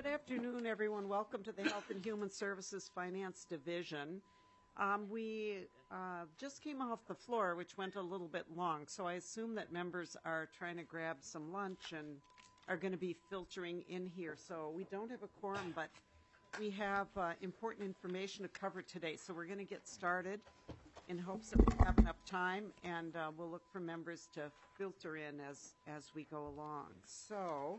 Good afternoon, everyone. Welcome to the Health and Human Services Finance Division. We just came off the floor, which went a little bit long, so I assume that members are trying to grab some lunch and are going to be filtering in here. So we don't have a quorum, but we have important information to cover today. So we're going to get started in hopes that we have enough time, and we'll look for members to filter in as we go along. So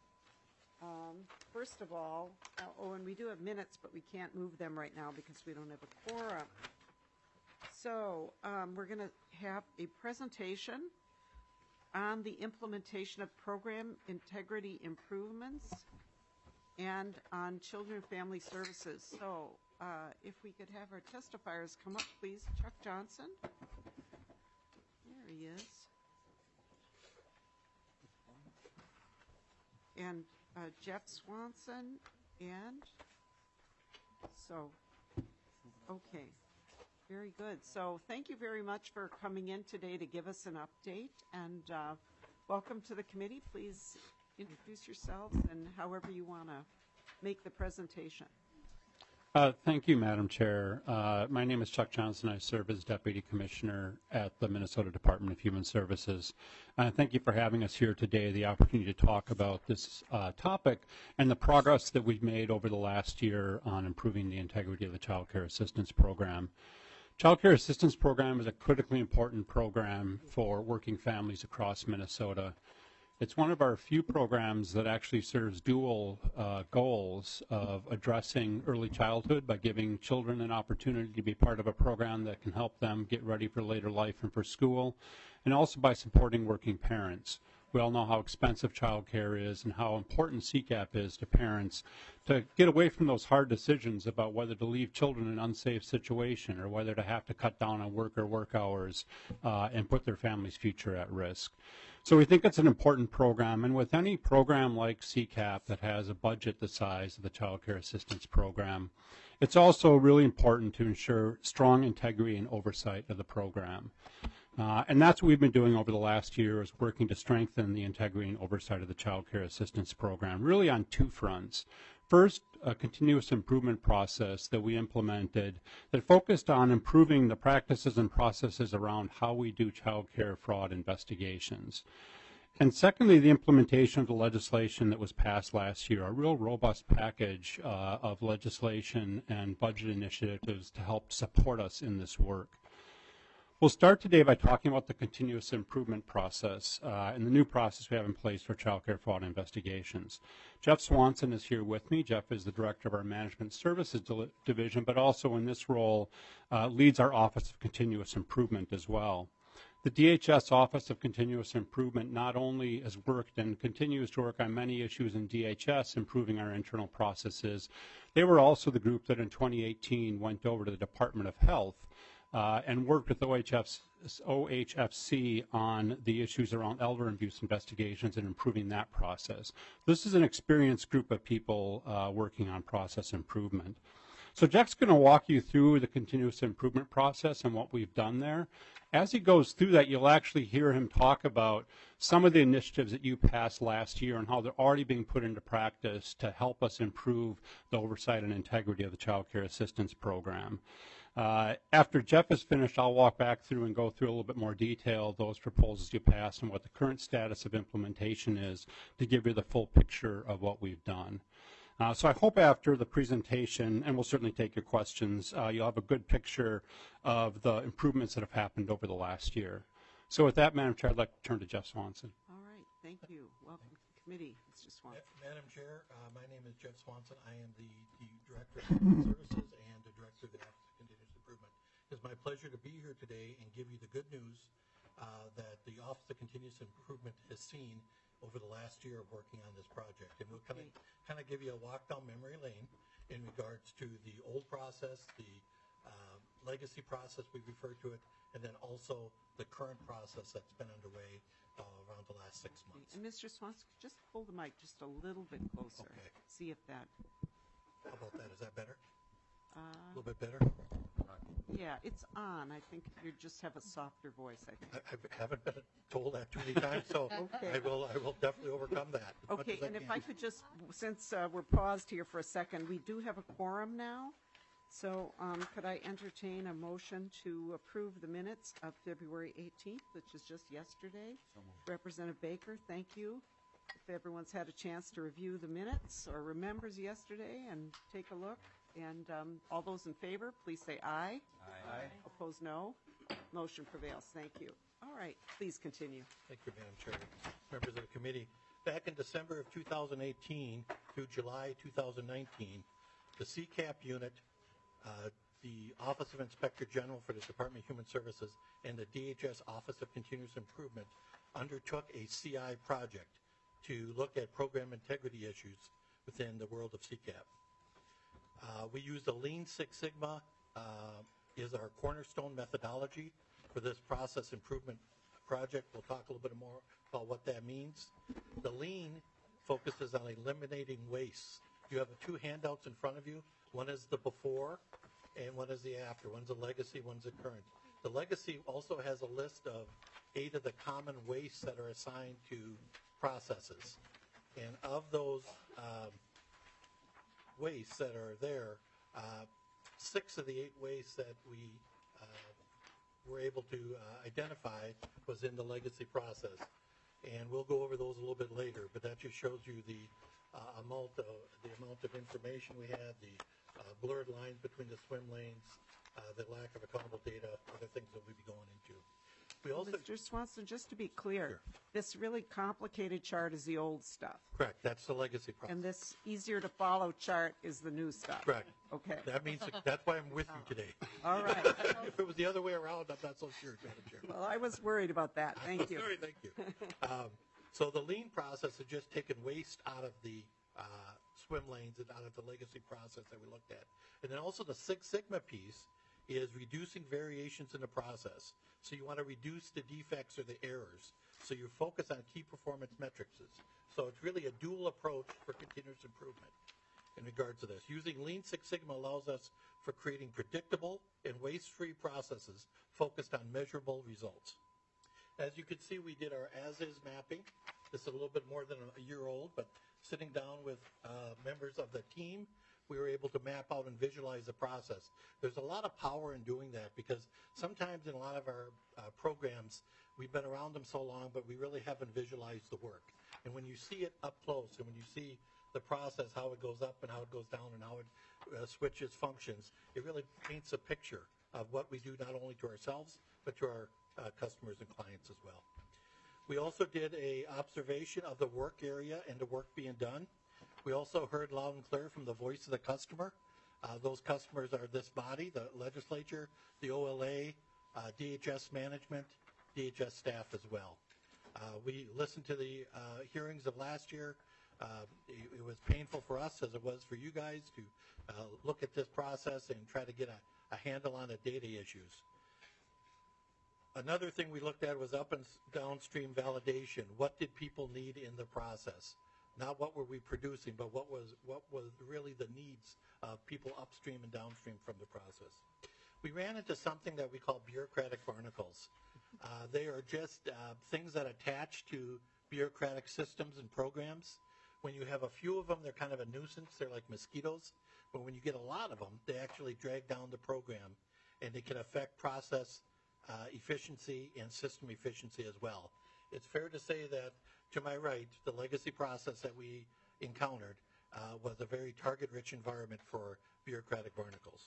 first of all, and we do have minutes, but we can't move them right now because we don't have a quorum. So we're going to have a presentation on the implementation of program integrity improvements and on children and family services. So if we could have our testifiers come up, please. Chuck Johnson. There he is. And Jeff Swanson, and so, okay, very good. So thank you very much for coming in today to give us an update, and welcome to the committee. Please introduce yourselves and however you want to make the presentation. Thank you, Madam Chair. My name is Chuck Johnson. I serve as Deputy Commissioner at the Minnesota Department of Human Services. Thank you for having us here today, the opportunity to talk about this topic and the progress that we've made over the last year on improving the integrity of the Child Care Assistance Program. Child Care Assistance Program is a critically important program for working families across Minnesota. It's one of our few programs that actually serves dual goals of addressing early childhood by giving children an opportunity to be part of a program that can help them get ready for later life and for school, and also by supporting working parents. We all know how expensive childcare is and how important CCAP is to parents to get away from those hard decisions about whether to leave children in an unsafe situation or whether to have to cut down on work or work hours and put their family's future at risk. So we think it's an important program, and with any program like CCAP that has a budget the size of the Child Care Assistance Program, it's also really important to ensure strong integrity and oversight of the program. And that's what we've been doing over the last year, is working to strengthen the integrity and oversight of the Child Care Assistance Program, really on two fronts. First, a continuous improvement process that we implemented that focused on improving the practices and processes around how we do child care fraud investigations. And secondly, the implementation of the legislation that was passed last year, a real robust package of legislation and budget initiatives to help support us in this work. We'll start today by talking about the continuous improvement process and the new process we have in place for child care fraud investigations. Jeff Swanson is here with me. Jeff is the director of our Management Services Division, but also in this role leads our Office of Continuous Improvement as well. The DHS Office of Continuous Improvement not only has worked and continues to work on many issues in DHS, improving our internal processes, they were also the group that in 2018 went over to the Department of Health and worked with OHFC on the issues around elder abuse investigations and improving that process. This is an experienced group of people working on process improvement. So Jeff's going to walk you through the continuous improvement process and what we've done there. As he goes through that, you'll actually hear him talk about some of the initiatives that you passed last year and how they're already being put into practice to help us improve the oversight and integrity of the Child Care Assistance Program. After Jeff is finished, I'll walk back through and go through a little bit more detail those proposals you passed and what the current status of implementation is to give you the full picture of what we've done. So I hope after the presentation, and we'll certainly take your questions, you'll have a good picture of the improvements that have happened over the last year. So with that, Madam Chair, I'd like to turn to Jeff Swanson. All right, thank you. Welcome to the committee, Mr. Swanson. Madam Chair, my name is Jeff Swanson. I am the Director of Human Services and the Director of the Office of Continuous Improvement. It's my pleasure to be here today and give you the good news that the Office of Continuous Improvement has seen over the last year of working on this project. And we'll kind of give you a walk down memory lane in regards to the old process, the legacy process, we refer to it, and then also the current process that's been underway around the last 6 months. And Mr. Swanson, just pull the mic just a little bit closer. Okay. See if that. How about that? Is that better? A little bit better? Yeah, it's on. I think you just have a softer voice, I think. I haven't been told that too many times, so Okay. I will definitely overcome that. as much Okay, as I and if can. I could just, since we're paused here for a second, we do have a quorum now. So could I entertain a motion to approve the minutes of February 18th, which is just yesterday? Representative Baker, thank you. If everyone's had a chance to review the minutes or remembers yesterday and take a look. And all those in favor, please say aye. Aye. Opposed, no. Motion prevails. Thank you. All right, please continue. Thank you, Madam Chair. Members of the committee, back in December of 2018 through July 2019, the CCAP unit, the Office of Inspector General for the Department of Human Services, and the DHS Office of Continuous Improvement undertook a CI project to look at program integrity issues within the world of CCAP. We use the Lean Six Sigma is our cornerstone methodology for this process improvement project. We'll talk a little bit more about what that means. The Lean focuses on eliminating waste. You have two handouts in front of you. One is the before and one is the after. One's a legacy, one's a current. The legacy also has a list of 8 of the common wastes that are assigned to processes. And of those wastes that are there, 6 of the 8 wastes that we were able to identify was in the legacy process. And we'll go over those a little bit later, but that just shows you the amount of information we had, the blurred lines between the swim lanes, the lack of accountable data, other things that we'd be going into. We also, Mr. Swanson, just to be clear, Sure. this really complicated chart is the old stuff. correct, that's the legacy process. And this easier to follow chart is the new stuff. Correct. Okay. That means that's why I'm with you today. All right. If it was the other way around, I'm not so sure, Madam Chair. Well, I was worried about that. Thank you. Sorry, thank you. So the lean process has just taken waste out of the swim lanes and out of the legacy process that we looked at. And then also the Six Sigma piece is reducing variations in the process. So you want to reduce the defects or the errors. So you focus on key performance metrics. So it's really a dual approach for continuous improvement in regards to this. Using Lean Six Sigma allows us for creating predictable and waste-free processes focused on measurable results. As you can see, we did our as-is mapping. This is a little bit more than a year old, but sitting down with members of the team, we were able to map out and visualize the process. There's a lot of power in doing that because sometimes in a lot of our programs, we've been around them so long, but we really haven't visualized the work. And when you see it up close and when you see the process, how it goes up and how it goes down and how it switches functions, it really paints a picture of what we do not only to ourselves, but to our customers and clients as well. We also did a observation of the work area and the work being done. We also heard loud and clear from the voice of the customer. Those customers are this body, the legislature, the OLA, DHS management, DHS staff as well. We listened to the hearings of last year. It was painful for us as it was for you guys to look at this process and try to get a handle on the data issues. Another thing we looked at was up and downstream validation. What did people need in the process? Not what were we producing, but what was really the needs of people upstream and downstream from the process. We ran into something that we call bureaucratic barnacles. They are just things that attach to bureaucratic systems and programs. When you have a few of them, they're kind of a nuisance. They're like mosquitoes. But when you get a lot of them, they actually drag down the program, and they can affect process efficiency and system efficiency as well. It's fair to say that, to my right, the legacy process that we encountered was a very target-rich environment for bureaucratic barnacles.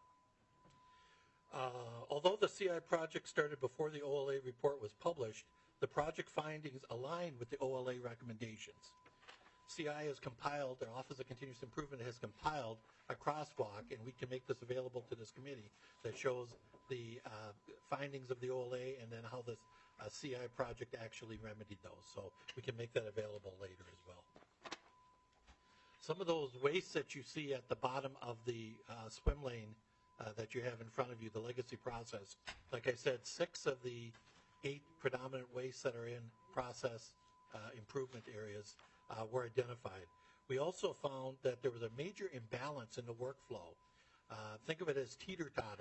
Although the CI project started before the OLA report was published, the project findings aligned with the OLA recommendations. CI has compiled, their Office of Continuous Improvement has compiled a crosswalk, and we can make this available to this committee, that shows the findings of the OLA and then how the CI project actually remedied those. So we can make that available later as well. Some of those wastes that you see at the bottom of the swim lane that you have in front of you, the legacy process, like I said, 6 of the 8 predominant wastes that are in process improvement areas were identified. We also found that there was a major imbalance in the workflow. Think of it as teeter-totter.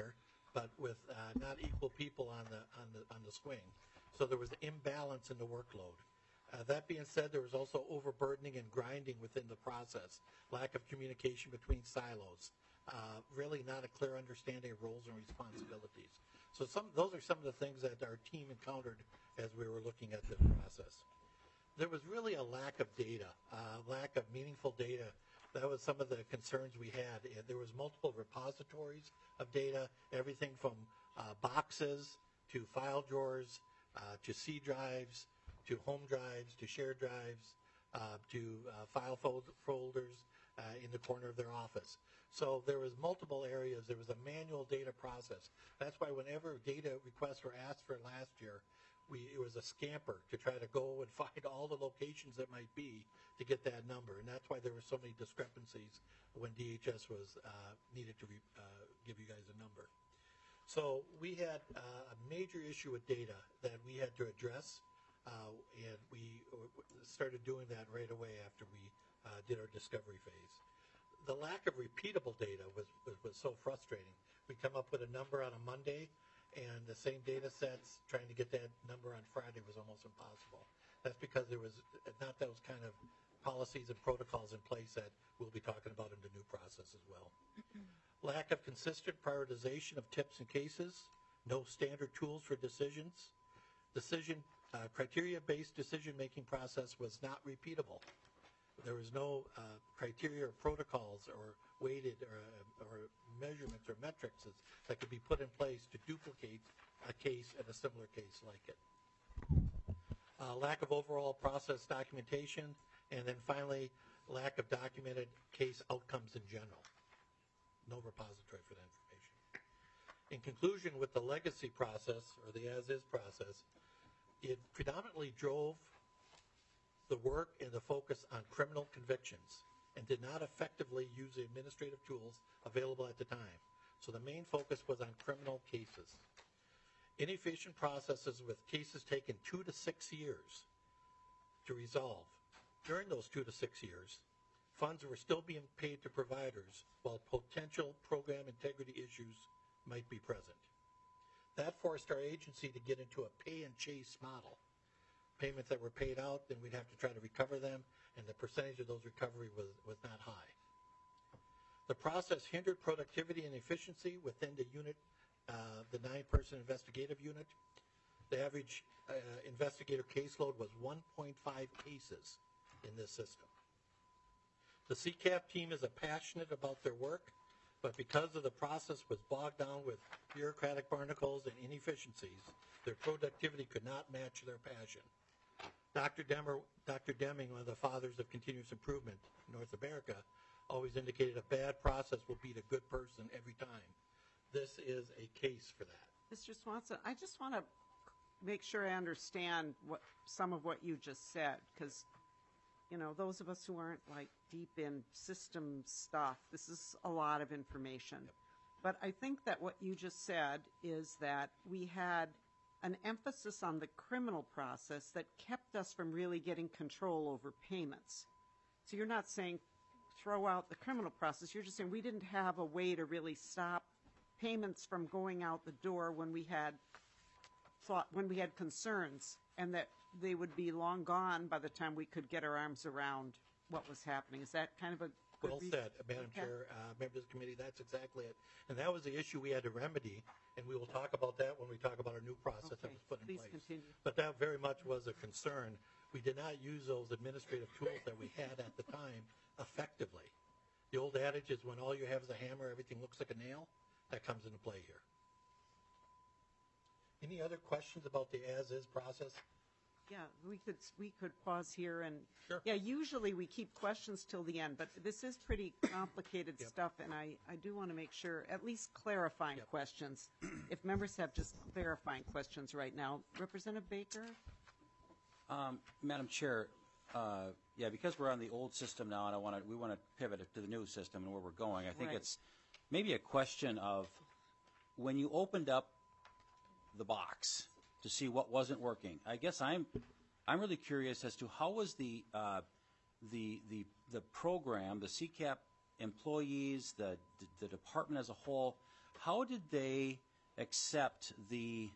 but with not equal people on the swing. So there was imbalance in the workload. That being said, there was also overburdening and grinding within the process, lack of communication between silos, really not a clear understanding of roles and responsibilities. So those are some of the things that our team encountered as we were looking at the process. There was really a lack of data, lack of meaningful data. That was some of the concerns we had. There was multiple repositories of data, everything from boxes to file drawers to C drives, to home drives, to shared drives, to file folders in the corner of their office. So there was multiple areas. There was a manual data process. That's why whenever data requests were asked for last year, it was a scamper to try to go and find all the locations that might be to get that number. And that's why there were so many discrepancies when DHS was needed to give you guys a number. So we had a major issue with data that we had to address. And we started doing that right away after we did our discovery phase. The lack of repeatable data was so frustrating. We come up with a number on a Monday, and the same data sets, trying to get that number on Friday was almost impossible. That's because there was not those kind of policies and protocols in place that we'll be talking about in the new process as well. Lack of consistent prioritization of tips and cases, no standard tools for decisions. Criteria-based decision-making process was not repeatable. There was no criteria or protocols or weighted or measurements or metrics that could be put in place to duplicate a case and a similar case like it. Lack of overall process documentation, and then finally, lack of documented case outcomes in general. No repository for that information. In conclusion, with the legacy process or the as-is process, it predominantly drove the work and the focus on criminal convictions and did not effectively use the administrative tools available at the time. So the main focus was on criminal cases. Inefficient processes with cases taking 2 to 6 years to resolve. During those 2 to 6 years, funds were still being paid to providers while potential program integrity issues might be present. That forced our agency to get into a pay and chase model. Payments that were paid out, then we'd have to try to recover them, and the percentage of those recovery was not high. The process hindered productivity and efficiency within the unit, the 9-person investigative unit. The average investigator caseload was 1.5 cases in this system. The CCAP team is passionate about their work, but because of the process was bogged down with bureaucratic barnacles and inefficiencies, their productivity could not match their passion. Dr. Deming, one of the fathers of continuous improvement in North America, always indicated a bad process will beat a good person every time. This is a case for that. Mr. Swanson, I just want to make sure I understand some of what you just said, because, you know, those of us who aren't like deep in system stuff, this is a lot of information. Yep. But I think that what you just said is that we had an emphasis on the criminal process that kept us from really getting control over payments. So you're not saying throw out the criminal process, you're just saying we didn't have a way to really stop payments from going out the door when we had concerns, and that they would be long gone by the time we could get our arms around what was happening. Is that kind of a good Well said, Madam Chair, members of the committee, that's exactly it. And that was the issue we had to remedy, and we will talk about that when we talk about our new process that was put in place. Continue. But that very much was a concern. We did not use those administrative tools that we had at the time effectively. The old adage is when all you have is a hammer, everything looks like a nail. That comes into play here. Any other questions about the as-is process? Yeah, we could pause here and Sure. Yeah, usually we keep questions till the end, but this is pretty complicated Yep. stuff, and I do want to make sure, at least clarifying Yep. questions. If members have just clarifying questions right now. Representative Baker? Madam Chair, because we're on the old system now, and we want to pivot to the new system and where we're going. I think Right. it's maybe a question of when you opened up the box to see what wasn't working. I guess I'm really curious as to how was the program, the CCAP employees, the department as a whole, how did they accept the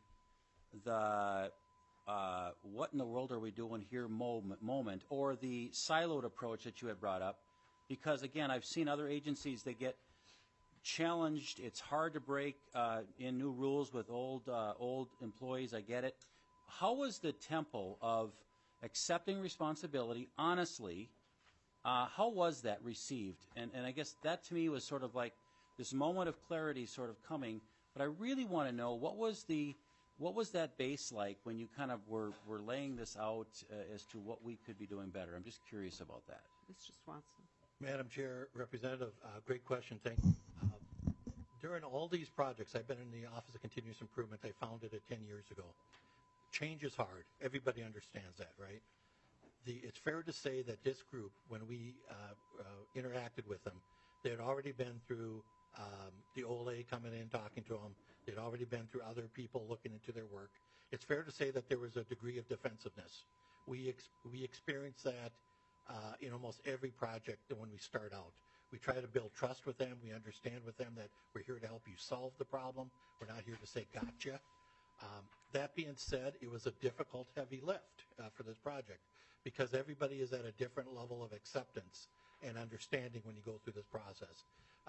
what in the world are we doing here moment, or the siloed approach that you had brought up. Because, again, I've seen other agencies that get challenged. It's hard to break in new rules with old employees. I get it. How was the tempo of accepting responsibility honestly? How was that received? And I guess that to me was sort of like this moment of clarity sort of coming. But I really want to know what was that base like when you kind of were laying this out as to what we could be doing better? I'm just curious about that. Mr. Swanson. Madam Chair, Representative, great question. Thank you. During all these projects, I've been in the Office of Continuous Improvement. I founded it 10 years ago. Change is hard. Everybody understands that, right? It's fair to say that this group, when we interacted with them, they had already been through the OLA coming in, talking to them. They'd already been through other people looking into their work. It's fair to say that there was a degree of defensiveness. We experience that in almost every project when we start out. We try to build trust with them. We understand with them that we're here to help you solve the problem. We're not here to say gotcha. That being said, it was a difficult, heavy lift for this project because everybody is at a different level of acceptance and understanding when you go through this process.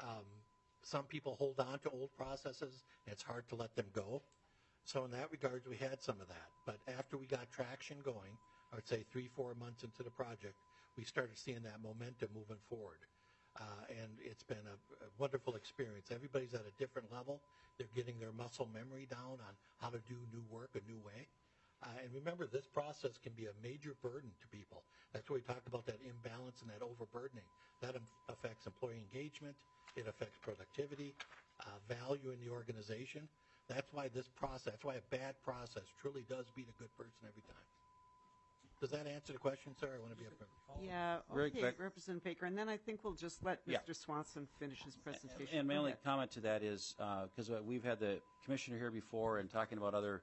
Some people hold on to old processes, and it's hard to let them go. So in that regard, we had some of that. But after we got traction going, I would say 3-4 months into the project, we started seeing that momentum moving forward. And it's been a wonderful experience. Everybody's at a different level. They're getting their muscle memory down on how to do new work a new way. And remember, this process can be a major burden to people. That's why we talked about that imbalance and that overburdening. That affects employee engagement. It affects productivity, value in the organization. That's why this process, that's why a bad process truly does beat a good person every time. Does that answer the question, sir? I want to be up there. Yeah, Very okay, quick. Representative Baker. And then I think we'll just let Yeah. Mr. Swanson finish his presentation. And my Go only ahead. comment to that is, because we've had the commissioner here before and talking about other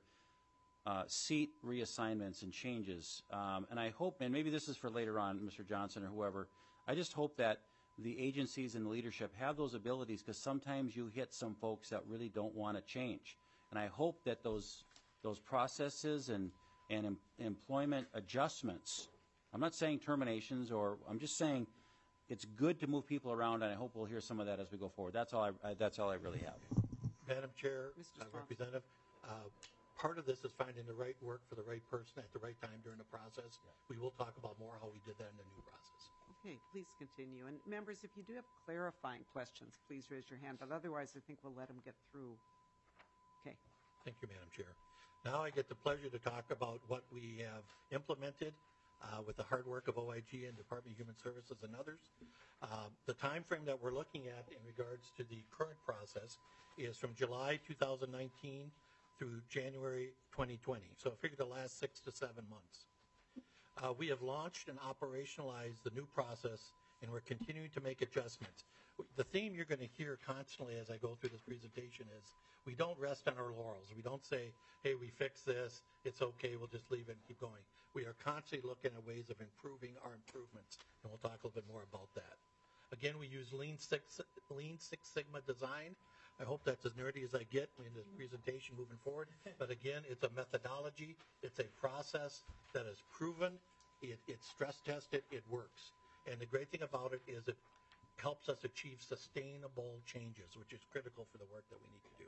seat reassignments and changes, and I hope, and maybe this is for later on, Mr. Johnson or whoever, I just hope that the agencies and the leadership have those abilities, because sometimes you hit some folks that really don't want to change. And I hope that those processes and employment adjustments, I'm not saying terminations, or I'm just saying it's good to move people around, and I hope we'll hear some of that as we go forward. That's all I really have. Madam Chair, Mr. Swanson. Representative, part of this is finding the right work for the right person at the right time during the process. We will talk about more how we did that in the new process. Okay, please continue. And members, if you do have clarifying questions, please raise your hand. But otherwise, I think we'll let them get through. Okay. Thank you, Madam Chair. Now I get the pleasure to talk about what we have implemented with the hard work of OIG and Department of Human Services and others. The time frame that we're looking at in regards to the current process is from July 2019 through January 2020. So figure the last 6 to 7 months. We have launched and operationalized the new process, and we're continuing to make adjustments. The theme you're going to hear constantly as I go through this presentation is we don't rest on our laurels. We don't say, hey, we fixed this, it's okay, we'll just leave it and keep going. We are constantly looking at ways of improving our improvements, and we'll talk a little bit more about that. Again, we use Lean Six Sigma design. I hope that's as nerdy as I get in this presentation moving forward. But again, it's a methodology. It's a process that is proven. It's stress tested. It works. And the great thing about it is it helps us achieve sustainable changes, which is critical for the work that we need to do.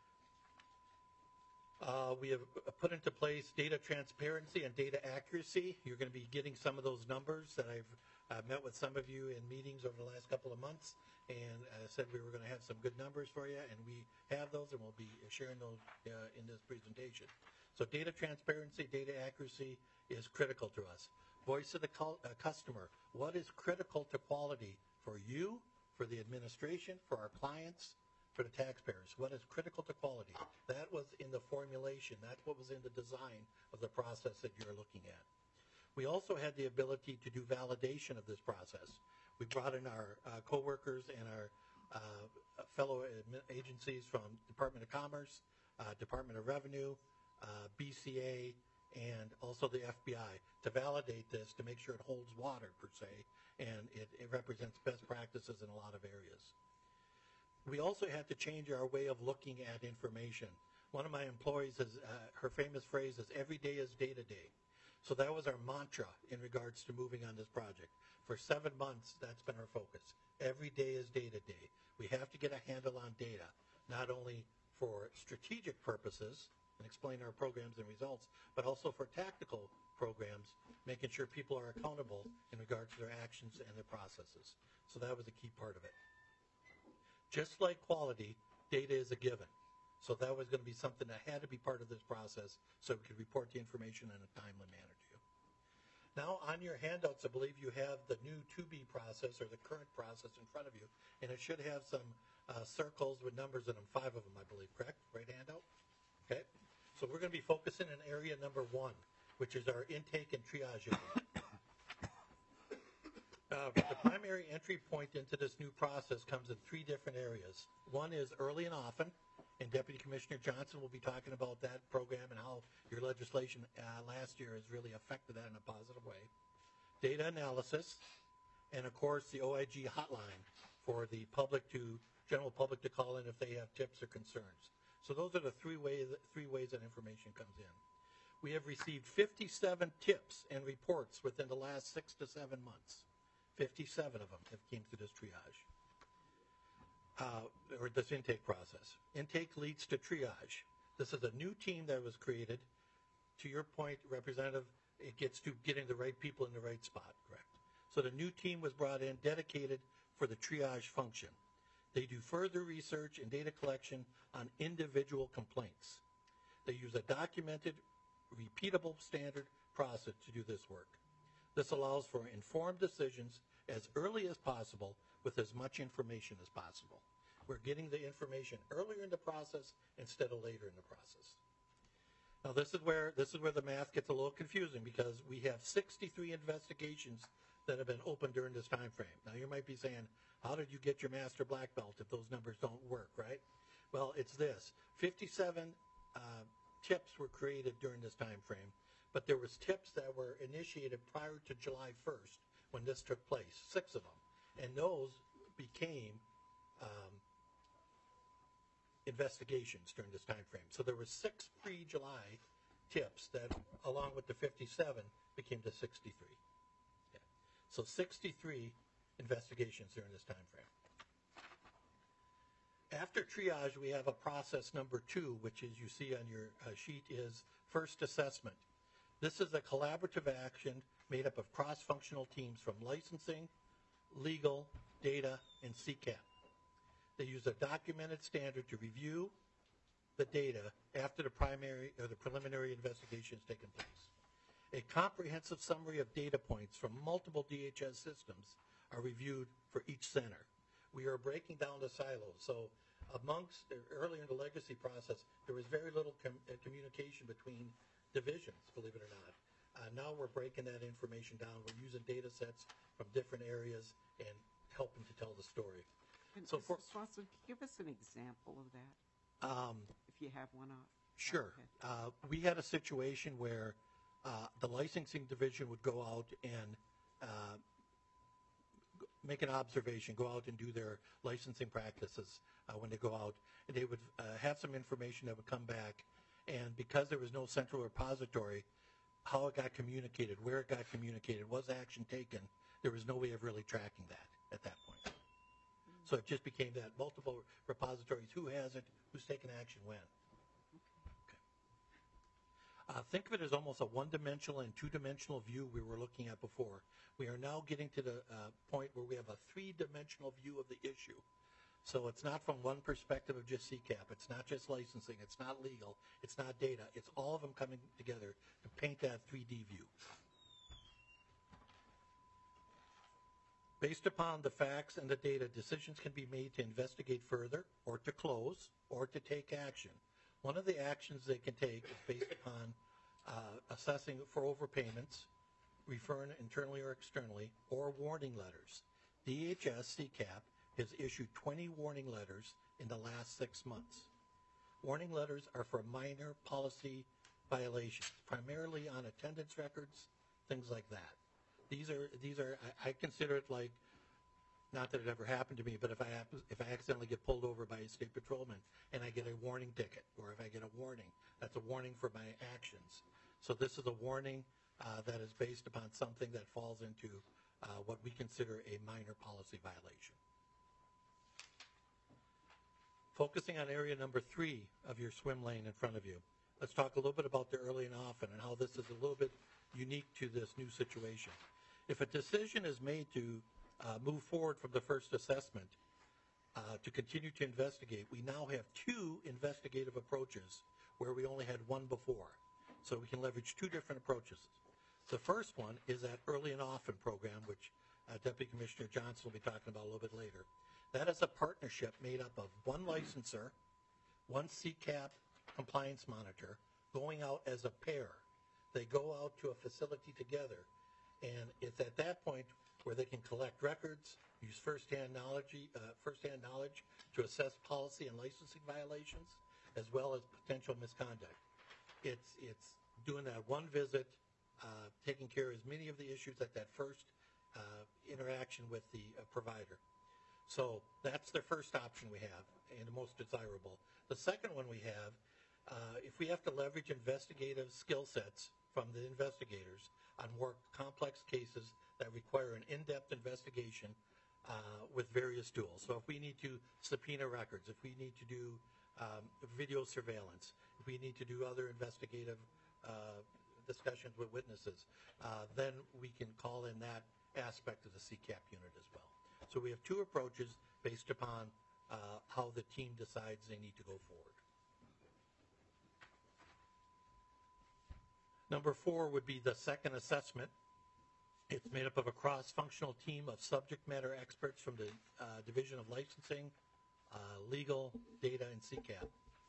We have put into place data transparency and data accuracy. You're going to be getting some of those numbers that I've met with some of you in meetings over the last couple of months, and said we were going to have some good numbers for you, and we have those, and we'll be sharing those in this presentation. So data transparency, data accuracy is critical to us. Voice of the customer. What is critical to quality for you, for the administration, for our clients, for the taxpayers? What is critical to quality? That was in the formulation. That's what was in the design of the process that you're looking at. We also had the ability to do validation of this process. We brought in our coworkers and our fellow agencies from Department of Commerce, Department of Revenue, BCA, and also the FBI to validate this, to make sure it holds water, per se, and it represents best practices in a lot of areas. We also had to change our way of looking at information. One of my employees, her famous phrase is, every day is data day. So that was our mantra in regards to moving on this project. For 7 months, that's been our focus. Every day is data day. We have to get a handle on data, not only for strategic purposes and explain our programs and results, but also for tactical programs, making sure people are accountable in regards to their actions and their processes. So that was a key part of it. Just like quality, data is a given. So that was going to be something that had to be part of this process so we could report the information in a timely manner to you. Now on your handouts, I believe you have the new to-be process or the current process in front of you, and it should have some circles with numbers in them, 5 of them, I believe, correct? Right handout? Okay. So we're going to be focusing on area number 1, which is our intake and triage area. The primary entry point into this new process comes in 3 different areas. One is early and often, and Deputy Commissioner Johnson will be talking about that program and how your legislation last year has really affected that in a positive way. Data analysis, and of course the OIG hotline for the general public to call in if they have tips or concerns. So those are the three ways that information comes in. We have received 57 tips and reports within the last 6 to 7 months. 57 of them have came through this triage, or this intake process. Intake leads to triage. This is a new team that was created. To your point, Representative, it gets to getting the right people in the right spot, correct? So the new team was brought in, dedicated for the triage function. They do further research and data collection on individual complaints. They use a documented, repeatable standard process to do this work. This allows for informed decisions as early as possible with as much information as possible. We're getting the information earlier in the process instead of later in the process. Now this is where the math gets a little confusing, because we have 63 investigations that have been opened during this time frame. Now you might be saying, how did you get your master black belt if those numbers don't work, right? Well, it's this. 57 tips were created during this time frame, but there was tips that were initiated prior to July 1st when this took place, 6 of them. And those became investigations during this time frame. So there were 6 pre-July tips that, along with the 57, became the 63. Yeah. So 63 investigations during this time frame. After triage, we have a process number 2, which, as you see on your sheet, is first assessment. This is a collaborative action made up of cross-functional teams from licensing, legal, data, and CCAP. They use a documented standard to review the data after the primary or the preliminary investigation has taken place. A comprehensive summary of data points from multiple DHS systems are reviewed for each center. We are breaking down the silos. So earlier in the legacy process, there was very little communication between divisions, believe it or not. Now we're breaking that information down. We're using data sets from different areas and helping to tell the story. And So Mr. Swanson, give us an example of that, if you have one on. Sure. Okay. We had a situation where the licensing division would go out and make an observation, go out and do their licensing practices when they go out. And they would have some information that would come back. And because there was no central repository, how it got communicated, where it got communicated, was action taken, there was no way of really tracking that at that point. So it just became that multiple repositories, who has it, who's taken action when. Okay. Think of it as almost a one-dimensional and two-dimensional view we were looking at before. We are now getting to the point where we have a three-dimensional view of the issue. So it's not from one perspective of just CCAP. It's not just licensing. It's not legal. It's not data. It's all of them coming together to paint that 3D view. Based upon the facts and the data, decisions can be made to investigate further, or to close, or to take action. One of the actions they can take is based upon assessing for overpayments, referring internally or externally, or warning letters. DHS CCAP has issued 20 warning letters in the last 6 months. Warning letters are for minor policy violations, primarily on attendance records, things like that. These are I consider it like not that it ever happened to me, but if I accidentally get pulled over by a state patrolman and I get a warning ticket, or if I get a warning, that's a warning for my actions. So this is a warning that is based upon something that falls into what we consider a minor policy violation. Focusing on area number 3 of your swim lane in front of you, let's talk a little bit about the early and often and how this is a little bit unique to this new situation. If a decision is made to move forward from the first assessment to continue to investigate, we now have 2 investigative approaches where we only had 1 before. So we can leverage 2 different approaches. The first one is that early and often program, which Deputy Commissioner Johnson will be talking about a little bit later. That is a partnership made up of 1 licensor, 1 CCAP compliance monitor, going out as a pair. They go out to a facility together, and it's at that point where they can collect records, use firsthand knowledge to assess policy and licensing violations, as well as potential misconduct. It's doing that 1 visit, taking care of as many of the issues at that first interaction with the provider. So that's the first option we have, and the most desirable. The second one we have, if we have to leverage investigative skill sets from the investigators on more complex cases that require an in-depth investigation with various tools. So if we need to subpoena records, if we need to do video surveillance, if we need to do other investigative discussions with witnesses, then we can call in that aspect of the CCAP unit as well. So we have 2 approaches based upon how the team decides they need to go forward. Number 4 would be the second assessment. It's made up of a cross-functional team of subject matter experts from the Division of Licensing, Legal, Data, and CCAP.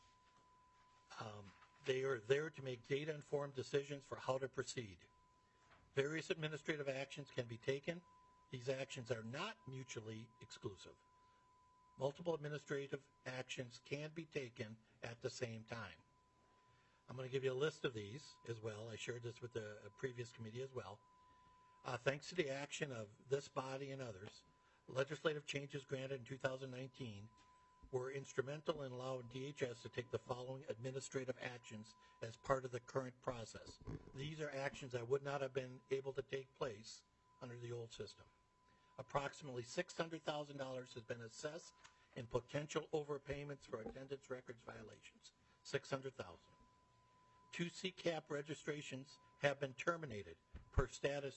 They are there to make data-informed decisions for how to proceed. Various administrative actions can be taken. These actions are not mutually exclusive. Multiple administrative actions can be taken at the same time. I'm going to give you a list of these as well. I shared this with the previous committee as well. Thanks to the action of this body and others, legislative changes granted in 2019 were instrumental in allowing DHS to take the following administrative actions as part of the current process. These are actions that would not have been able to take place under the old system. Approximately $600,000 has been assessed in potential overpayments for attendance records violations. $600,000. 2 CCAP registrations have been terminated per statute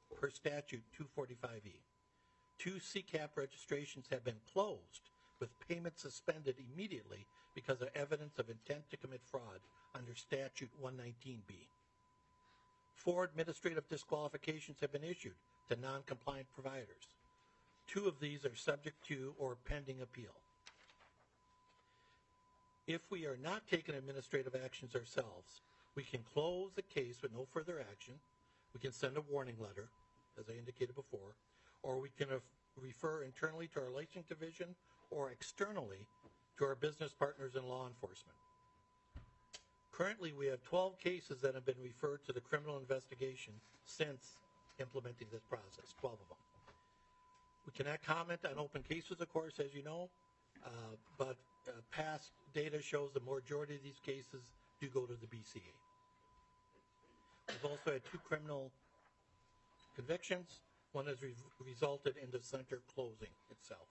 245E. 2 CCAP registrations have been closed with payment suspended immediately because of evidence of intent to commit fraud under statute 119B. 4 administrative disqualifications have been issued to non-compliant providers. 2 of these are subject to or pending appeal. If we are not taking administrative actions ourselves, we can close the case with no further action. We can send a warning letter, as I indicated before, or we can refer internally to our licensing division or externally to our business partners in law enforcement. Currently, we have 12 cases that have been referred to the criminal investigation since implementing this process, 12 of them. We cannot comment on open cases, of course, as you know, but past data shows the majority of these cases do go to the BCA. We've also had 2 criminal convictions. One has resulted in the center closing itself.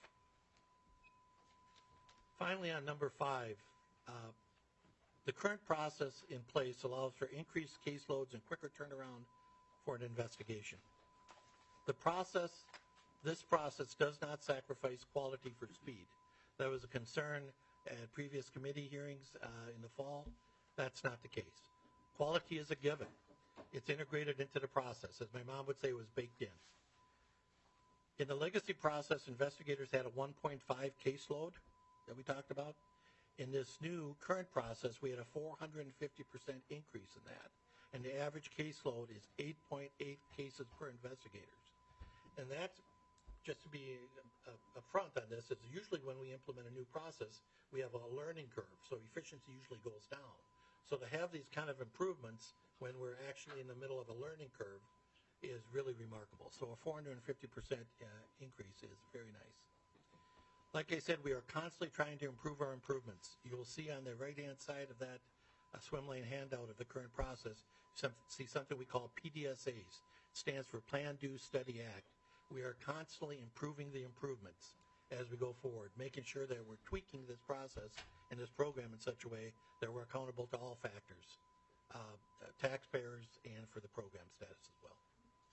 Finally, on number 5, the current process in place allows for increased caseloads and quicker turnaround for an investigation. This process does not sacrifice quality for speed. That was a concern at previous committee hearings in the fall. That's not the case. Quality is a given. It's integrated into the process. As my mom would say, it was baked in. In the legacy process, investigators had a 1.5 caseload that we talked about. In this new current process, we had a 450% increase in that. And the average caseload is 8.8 cases per investigators. And that's, just to be upfront on this, is usually when we implement a new process, we have a learning curve, so efficiency usually goes down. So to have these kind of improvements when we're actually in the middle of a learning curve is really remarkable. So a 450% increase is very nice. Like I said, we are constantly trying to improve our improvements. You will see on the right-hand side of that swim lane handout of the current process, see something we call PDSAs. It stands for Plan, Do, Study, Act. We are constantly improving the improvements as we go forward, making sure that we're tweaking this process and this program in such a way that we're accountable to all factors, taxpayers and for the program status as well.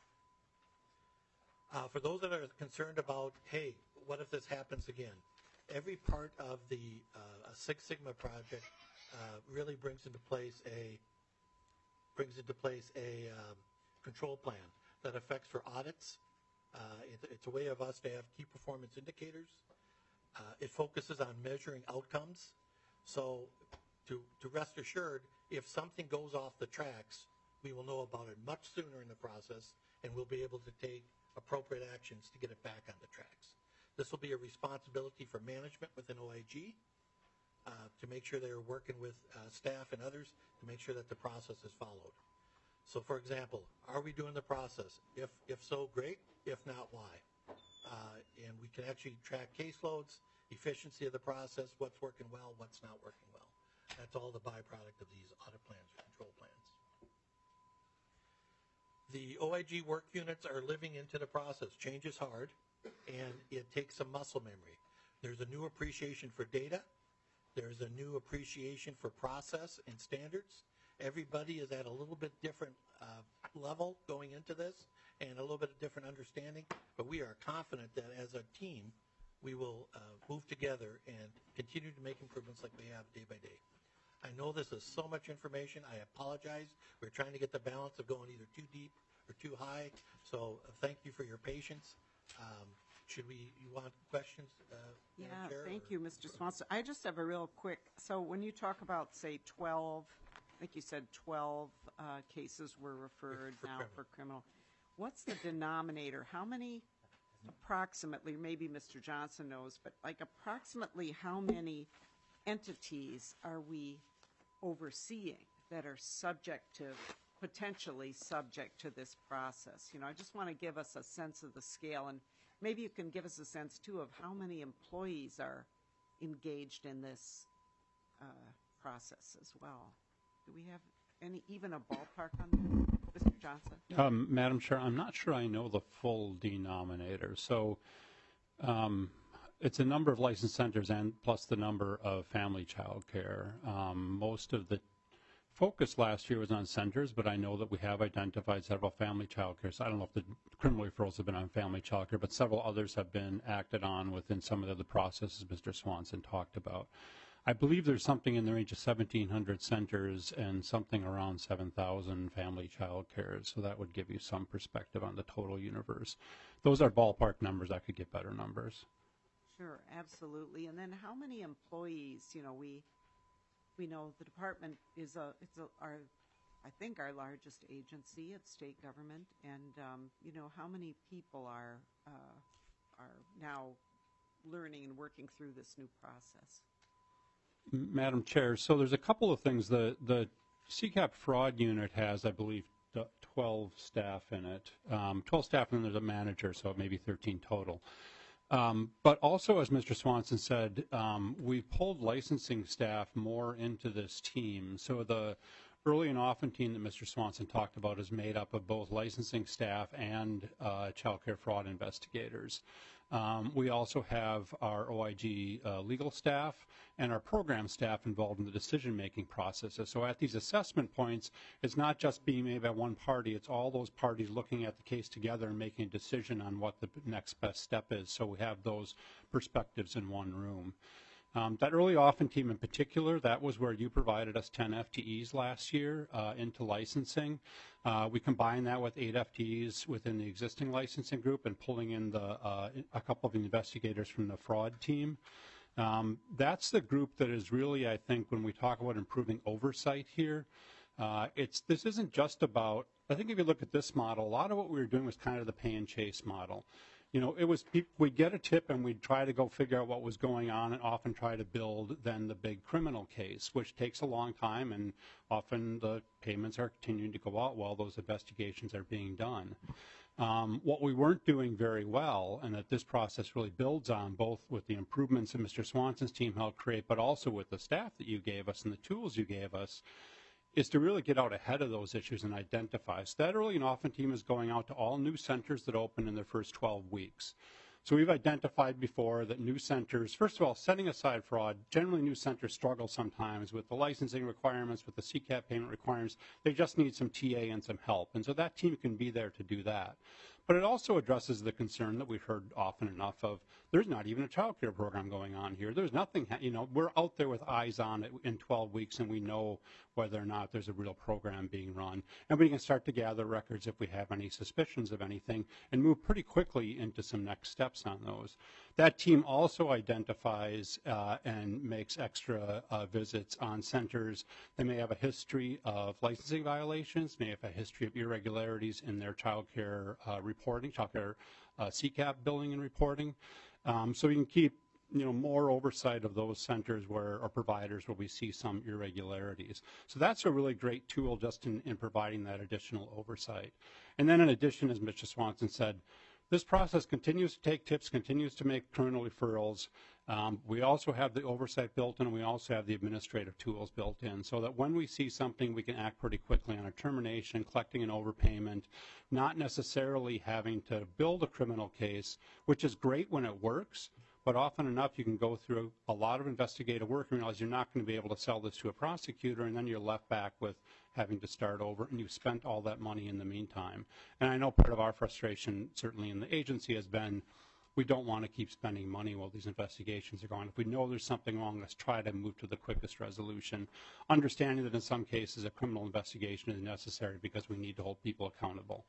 For those that are concerned about, hey, what if this happens again? Every part of the Six Sigma project really brings into place a control plan that affects for audits. It's a way of us to have key performance indicators. It focuses on measuring outcomes. So to rest assured, if something goes off the tracks, we will know about it much sooner in the process, and we'll be able to take appropriate actions to get it back on the tracks. This will be a responsibility for management within OIG to make sure they're working with staff and others to make sure that the process is followed. So, for example, are we doing the process? If so, great. If not, why? And we can actually track caseloads, efficiency of the process, what's working well, what's not working well. That's all the byproduct of these audit plans or control plans. The OIG work units are living into the process. Change is hard, and it takes some muscle memory. There's a new appreciation for data. There's a new appreciation for process and standards. Everybody is at a little bit different level going into this and a little bit of different understanding, but we are confident that as a team, we will move together and continue to make improvements like we have day by day. I know this is so much information. I apologize. We're trying to get the balance of going either too deep or too high, so thank you for your patience. You want questions? Yeah, Chair, thank you, Mr. Swanson. I just have a real quick, so when you talk about, say, 12, I think you said 12 cases were referred now for criminal. What's the denominator? How many approximately, maybe Mr. Johnson knows, but like approximately how many entities are we overseeing that are potentially subject to this process? You know, I just want to give us a sense of the scale, and maybe you can give us a sense too of how many employees are engaged in this process as well. Do we have even a ballpark on that, Mr. Johnson? Madam Chair, I'm not sure I know the full denominator. So it's a number of licensed centers and plus the number of family child care. Most of the focus last year was on centers, but I know that we have identified several family child care. So I don't know if the criminal referrals have been on family child care, but several others have been acted on within some of the processes Mr. Swanson talked about. I believe there's something in the range of 1,700 centers and something around 7,000 family child cares. So that would give you some perspective on the total universe. Those are ballpark numbers. I could get better numbers. Sure, absolutely. And then how many employees? You know, we know the department is I think our largest agency at state government, and you know, how many people are now learning and working through this new process? Madam Chair, so there's a couple of things. The CCAP fraud unit has, I believe, 12 staff in it. 12 staff, and then there's a manager, so maybe 13 total. But also, as Mr. Swanson said, we've pulled licensing staff more into this team. So the early and often team that Mr. Swanson talked about is made up of both licensing staff and child care fraud investigators. We also have our OIG legal staff and our program staff involved in the decision-making processes. So at these assessment points, it's not just being made by one party, it's all those parties looking at the case together and making a decision on what the next best step is. So we have those perspectives in one room. That early often team in particular, that was where you provided us 10 FTEs last year into licensing. We combined that with 8 FTEs within the existing licensing group and pulling in a couple of investigators from the fraud team. That's the group that is really, I think, when we talk about improving oversight here, this isn't just about, I think if you look at this model, a lot of what we were doing was kind of the pay and chase model. you know, it was we'd get a tip and we'd try to go figure out what was going on and often try to build then the big criminal case, which takes a long time, and often the payments are continuing to go out while those investigations are being done. What we weren't doing very well, and that this process really builds on, both with the improvements that Mr. Swanson's team helped create, but also with the staff that you gave us and the tools you gave us, is to really get out ahead of those issues and identify. So that early and often team is going out to all new centers that open in their first 12 weeks. So we've identified before that new centers, first of all, setting aside fraud, generally new centers struggle sometimes with the licensing requirements, with the CCAP payment requirements. They just need some TA and some help. And so that team can be there to do that. But it also addresses the concern that we've heard often enough of, there's not even a child care program going on here. There's nothing, you know, we're out there with eyes on it in 12 weeks, and we know whether or not there's a real program being run. And we can start to gather records if we have any suspicions of anything and move pretty quickly into some next steps on those. That team also identifies and makes extra visits on centers. They may have a history of licensing violations, may have a history of irregularities in their child care reporting, child care CCAP billing and reporting. So we can keep, you know, more oversight of those centers where, or providers where we see some irregularities. So that's a really great tool just in providing that additional oversight. And then in addition, as Mr. Swanson said, this process continues to take tips, continues to make criminal referrals. We also have the oversight built in, and we also have the administrative tools built in, so that when we see something, we can act pretty quickly on a termination, collecting an overpayment, not necessarily having to build a criminal case, which is great when it works, but often enough you can go through a lot of investigative work and realize you're not going to be able to sell this to a prosecutor, and then you're left back with having to start over, and you've spent all that money in the meantime. And I know part of our frustration, certainly in the agency, has been we don't want to keep spending money while these investigations are going. If we know there's something wrong, let's try to move to the quickest resolution, understanding that in some cases a criminal investigation is necessary because we need to hold people accountable.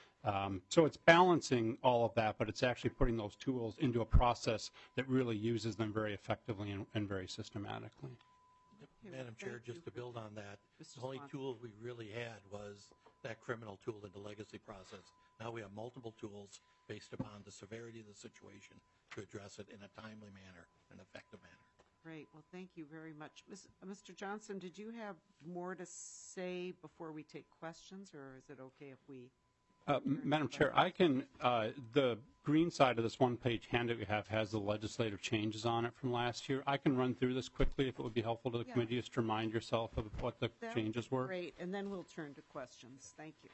So it's balancing all of that, but it's actually putting those tools into a process that really uses them very effectively and very systematically. Madam Chair, just to build on that, the only tool we really had was that criminal tool in the legacy process. Now we have multiple tools based upon the severity of the situation to address it in a timely manner, an effective manner. Great. Well, thank you very much. Mr. Johnson, did you have more to say before we take questions, or is it okay if we... Madam Chair, I can, the green side of this one-page handout we have has the legislative changes on it from last year. I can run through this quickly if it would be helpful to the committee, just to remind yourself of what the changes were. Great, and then we'll turn to questions. Thank you.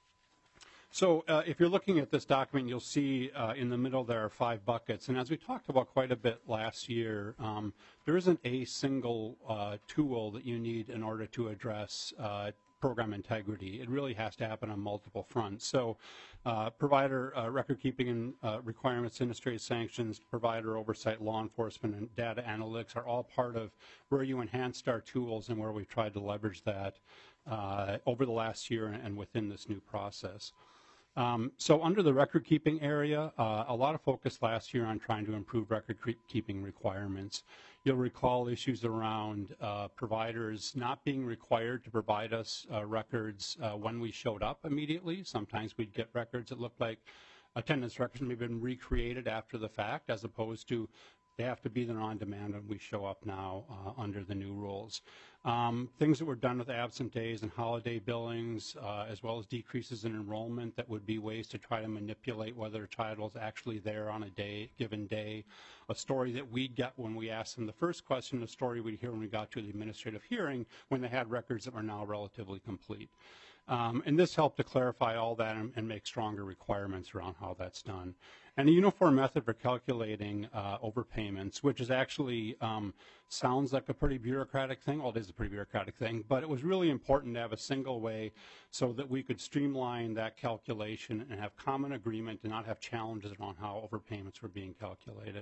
So if you're looking at this document, you'll see in the middle there are 5 buckets. And as we talked about quite a bit last year, there isn't a single tool that you need in order to address program integrity. It really has to happen on multiple fronts. So provider record keeping and requirements, administrative sanctions, provider oversight, law enforcement, and data analytics are all part of where you enhanced our tools and where we've tried to leverage that over the last year and within this new process. So under the record keeping area, a lot of focus last year on trying to improve record keeping requirements. You'll recall issues around providers not being required to provide us records when we showed up immediately. Sometimes we'd get records that looked like attendance records may have been recreated after the fact, as opposed to they have to be there on demand when we show up now under the new rules. Things that were done with absent days and holiday billings, as well as decreases in enrollment that would be ways to try to manipulate whether a child was actually there on a given day. A story that we'd get when we asked them the first question, a story we'd hear when we got to the administrative hearing when they had records that were now relatively complete. And this helped to clarify all that and make stronger requirements around how that's done. And a uniform method for calculating overpayments, which is actually sounds like a pretty bureaucratic thing. Well, it is a pretty bureaucratic thing, but it was really important to have a single way so that we could streamline that calculation and have common agreement and not have challenges around how overpayments were being calculated.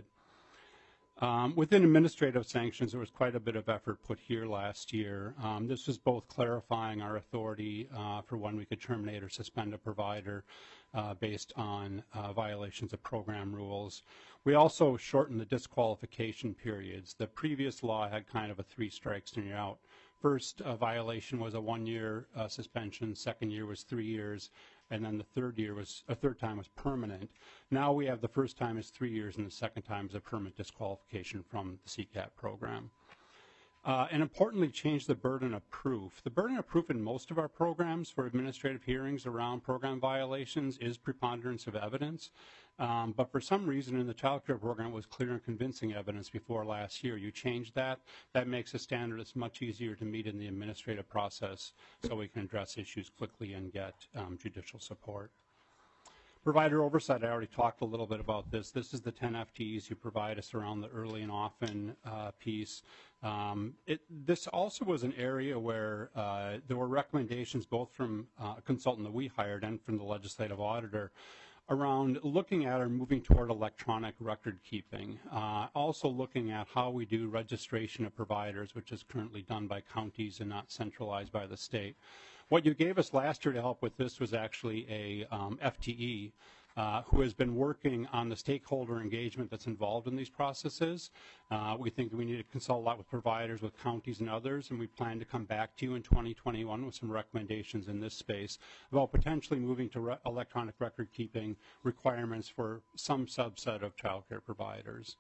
Within administrative sanctions, there was quite a bit of effort put here last year. This was both clarifying our authority for when we could terminate or suspend a provider based on violations of program rules. We also shortened the disqualification periods. The previous law had kind of a 3 strikes and you're out. First violation was a 1-year suspension, second year was 3 years, and then the third time was permanent. Now we have the first time is 3 years, and the second time is a permanent disqualification from the CCAP program. And importantly, change the burden of proof. The burden of proof in most of our programs for administrative hearings around program violations is preponderance of evidence. But for some reason in the child care program, it was clear and convincing evidence before last year. You changed that. That makes a standard that's much easier to meet in the administrative process so we can address issues quickly and get judicial support. Provider oversight, I already talked a little bit about this. This is the 10 FTEs you provide us around the early and often piece. This also was an area where there were recommendations both from a consultant that we hired and from the legislative auditor around looking at or moving toward electronic record keeping. Also looking at how we do registration of providers, which is currently done by counties and not centralized by the state. What you gave us last year to help with this was actually a FTE who has been working on the stakeholder engagement that's involved in these processes. We think that we need to consult a lot with providers, with counties and others, and we plan to come back to you in 2021 with some recommendations in this space about potentially moving to electronic record keeping requirements for some subset of child care providers.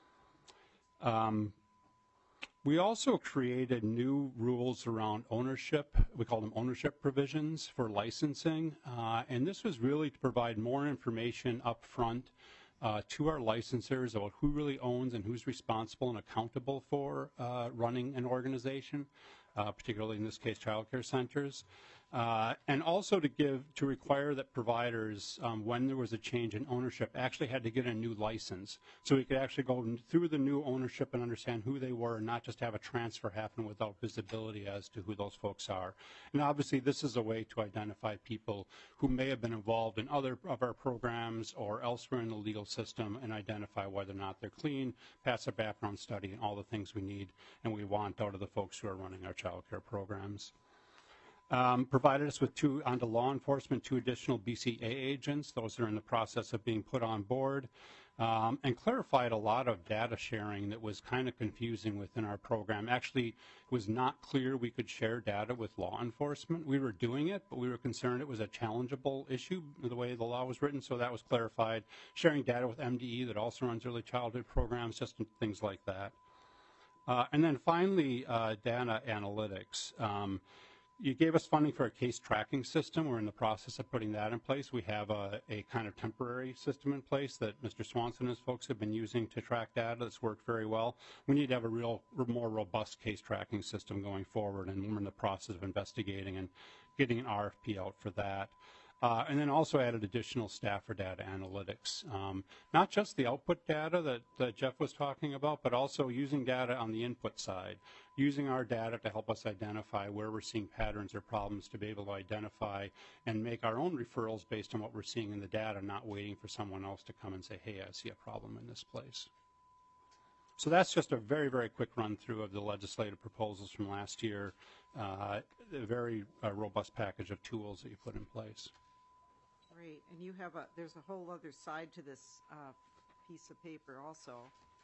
We also created new rules around ownership. We call them ownership provisions for licensing. And this was really to provide more information up front to our licensors about who really owns and who's responsible and accountable for running an organization, particularly in this case child care centers. And also to require that providers, when there was a change in ownership, actually had to get a new license. So we could actually go through the new ownership and understand who they were and not just have a transfer happen without visibility as to who those folks are. And obviously this is a way to identify people who may have been involved in other of our programs or elsewhere in the legal system and identify whether or not they're clean, pass a background study, and all the things we need and we want out of the folks who are running our child care programs. Provided us with onto law enforcement, 2 additional BCA agents. Those are in the process of being put on board, and clarified a lot of data sharing that was kind of confusing within our program. Actually, it was not clear we could share data with law enforcement. We were doing it, but we were concerned it was a challengeable issue the way the law was written, so that was clarified. Sharing data with MDE that also runs early childhood programs, just things like that. And then finally, data analytics. You gave us funding for a case tracking system. We're in the process of putting that in place. We have a kind of temporary system in place that Mr. Swanson and his folks have been using to track data that's worked very well. We need to have a more robust case tracking system going forward, and we're in the process of investigating and getting an RFP out for that. And then also added additional staff for data analytics. Not just the output data that Jeff was talking about, but also using data on the input side, using our data to help us identify where we're seeing patterns or problems to be able to identify and make our own referrals based on what we're seeing in the data, not waiting for someone else to come and say, hey, I see a problem in this place. So that's just a very, very quick run through of the legislative proposals from last year, a very robust package of tools that you put in place. Great, and you have there's a whole other side to this piece of paper also.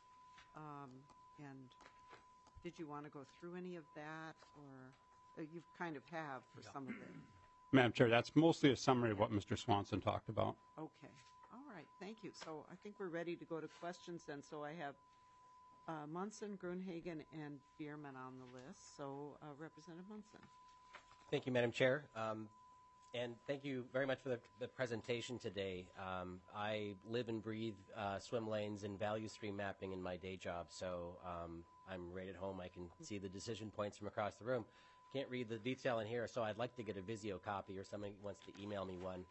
And did you want to go through any of that, or you kind of have for some of it? Madam Chair, that's mostly a summary of what Mr. Swanson talked about. Okay, all right, thank you. So I think we're ready to go to questions then. So I have Munson, Gruenhagen, and Bierman on the list. So Representative Munson. Thank you, Madam Chair. And thank you very much for the presentation today. I live and breathe swim lanes and value stream mapping in my day job, so I'm right at home. I can see the decision points from across the room. Can't read the detail in here, so I'd like to get a Visio copy or somebody wants to email me one.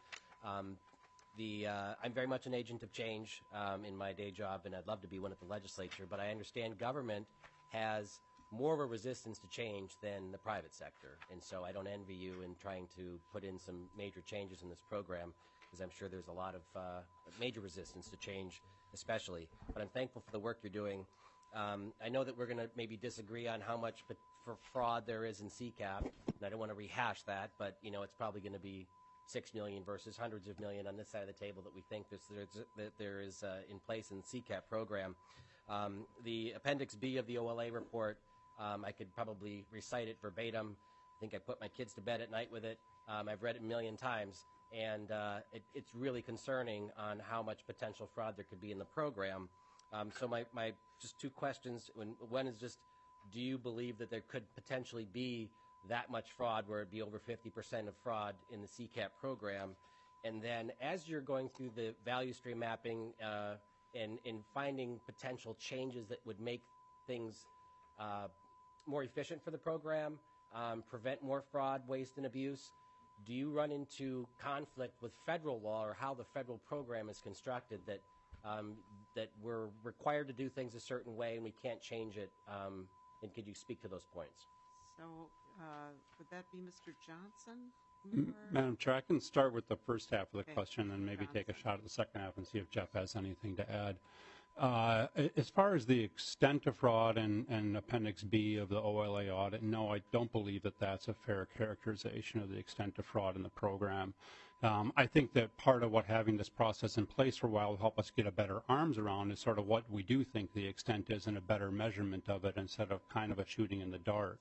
I'm very much an agent of change in my day job, and I'd love to be one at the legislature, but I understand government has more of a resistance to change than the private sector. And so I don't envy you in trying to put in some major changes in this program, because I'm sure there's a lot of major resistance to change, especially. But I'm thankful for the work you're doing. I know that we're going to maybe disagree on how much for fraud there is in CCAP, and I don't want to rehash that, but you know, it's probably going to be 6 million versus hundreds of million on this side of the table that we think there is in place in the CCAP program. The Appendix B of the OLA report, I could probably recite it verbatim. I think I put my kids to bed at night with it. I've read it a million times. and it's really concerning on how much potential fraud there could be in the program. So my just two questions. One is just, do you believe that there could potentially be that much fraud, where it'd be over 50% of fraud in the CCAP program? And then as you're going through the value stream mapping and finding potential changes that would make things more efficient for the program, prevent more fraud, waste, and abuse, do you run into conflict with federal law or how the federal program is constructed that that we're required to do things a certain way and we can't change it? And could you speak to those points? So would that be Mr. Johnson? Madam Chair, I can start with the first half of the Okay. question and maybe take a Johnson. shot at the second half and see if Jeff has anything to add. As far as the extent of fraud and Appendix B of the OLA audit, no, I don't believe that that's a fair characterization of the extent of fraud in the program. I think that part of what having this process in place for a while will help us get a better arms around is sort of what we do think the extent is and a better measurement of it instead of kind of a shooting in the dark.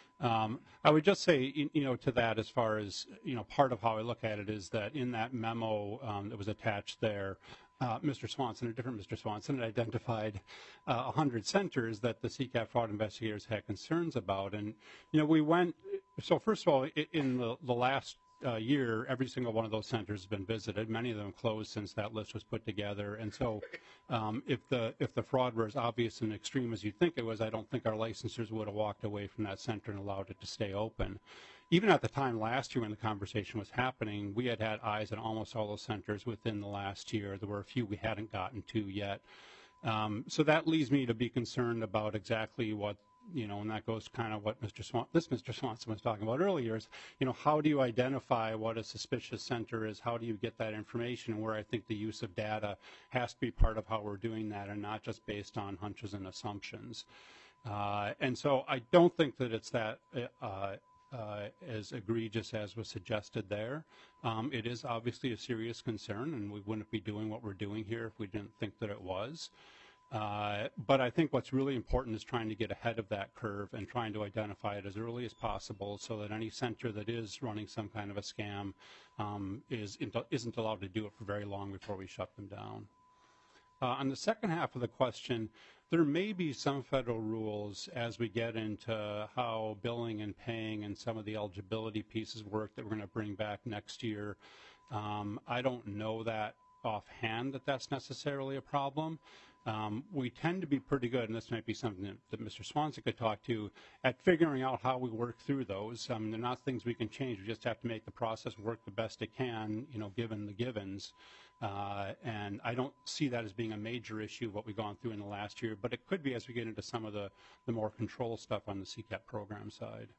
I would just say, to that, as far as, part of how I look at it is that in that memo that was attached there, Mr. Swanson, a different Mr. Swanson, had identified 100 centers that the CCAP fraud investigators had concerns about. And, we went, so first of all, in the last year, every single one of those centers has been visited. Many of them closed since that list was put together. And so if the fraud were as obvious and extreme as you think it was, I don't think our licensors would have walked away from that center and allowed it to stay open. Even at the time last year when the conversation was happening, we had eyes on almost all those centers within the last year. There were a few we hadn't gotten to yet. So that leads me to be concerned about exactly what, and that goes kind of what Mr. Swanson was talking about earlier is, how do you identify what a suspicious center is? How do you get that information? And where I think the use of data has to be part of how we're doing that and not just based on hunches and assumptions. And so I don't think that it's that as egregious as was suggested there. It is obviously a serious concern, and we wouldn't be doing what we're doing here if we didn't think that it was. But I think what's really important is trying to get ahead of that curve and trying to identify it as early as possible so that any center that is running some kind of a scam isn't allowed to do it for very long before we shut them down. On the second half of the question, there may be some federal rules as we get into how billing and paying and some of the eligibility pieces work that we're going to bring back next year. I don't know that offhand that that's necessarily a problem. We tend to be pretty good, and this might be something that Mr. Swanson could talk to, at figuring out how we work through those. They're not things we can change. We just have to make the process work the best it can, given the givens. And I don't see that as being a major issue, what we've gone through in the last year, but it could be as we get into some of the more control stuff on the CCAP program side.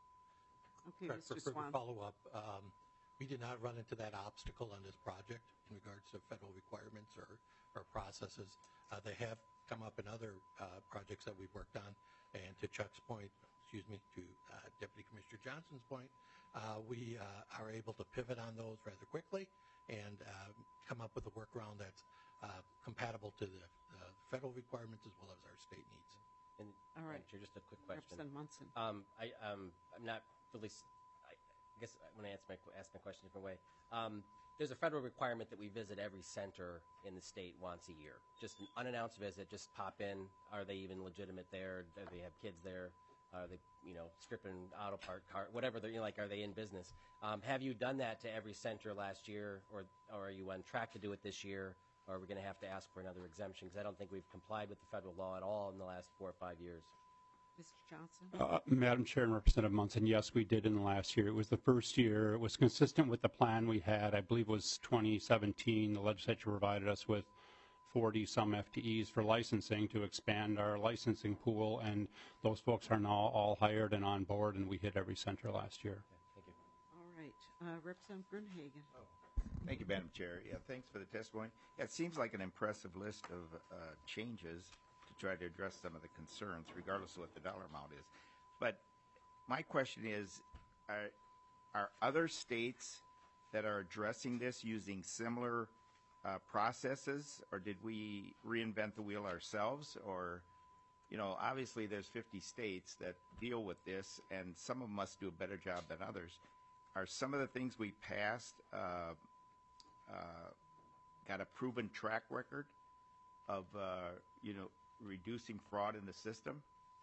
Okay, For Mr. further Swan. follow-up, we did not run into that obstacle on this project in regards to federal requirements or processes. They have come up in other projects that we've worked on. And to Chuck's point, to Deputy Commissioner Johnson's point, we are able to pivot on those rather quickly and come up with a workaround that's compatible to the federal requirements as well as our state needs. And All right. Chair, just a quick question. Representative Munson. I'm not really. I guess I want to ask my question a different way. There's a federal requirement that we visit every center in the state once a year. Just an unannounced visit. Just pop in. Are they even legitimate there? Do they have kids there? Are they, stripping auto part car, whatever they're, are they in business? Have you done that to every center last year, or are you on track to do it this year? Or are we going to have to ask for another exemption? Because I don't think we've complied with the federal law at all in the last 4 or 5 years. Mr. Johnson? Madam Chair and Representative Munson, yes, we did in the last year. It was the first year. It was consistent with the plan we had. I believe it was 2017. The legislature provided us with 40-some FTEs for licensing to expand our licensing pool, and those folks are now all hired and on board, and we hit every center last year. Okay, thank you. All right. Representative Grunhagen. Thank you, Madam Chair. Yeah, thanks for the testimony. Yeah, it seems like an impressive list of changes to try to address some of the concerns, regardless of what the dollar amount is. But my question is, are other states that are addressing this using similar processes, or did we reinvent the wheel ourselves? Or, obviously there's 50 states that deal with this, and some of them must do a better job than others. are some of the things we passed got a proven track record of, reducing fraud in the system?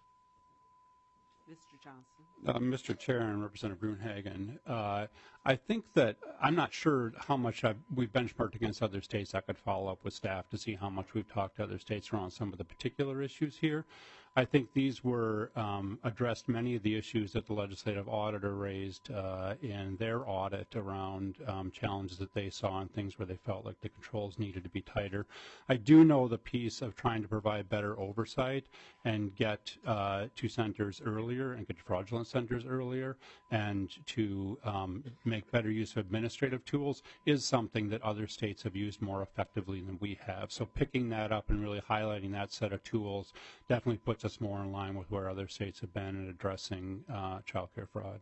Mr. Johnson. Mr. Chair and Representative Gruenhagen, I think that I'm not sure how much we've benchmarked against other states. I could follow up with staff to see how much we've talked to other states around some of the particular issues here. I think these were addressed many of the issues that the legislative auditor raised in their audit around challenges that they saw and things where they felt like the controls needed to be tighter. I do know the piece of trying to provide better oversight and get to centers earlier and get to fraudulent centers earlier and to make better use of administrative tools is something that other states have used more effectively than we have. So picking that up and really highlighting that set of tools definitely puts us more in line with where other states have been in addressing child care fraud.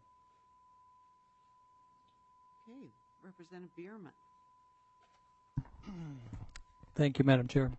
Okay, Representative Bierman. Thank you, Madam Chair.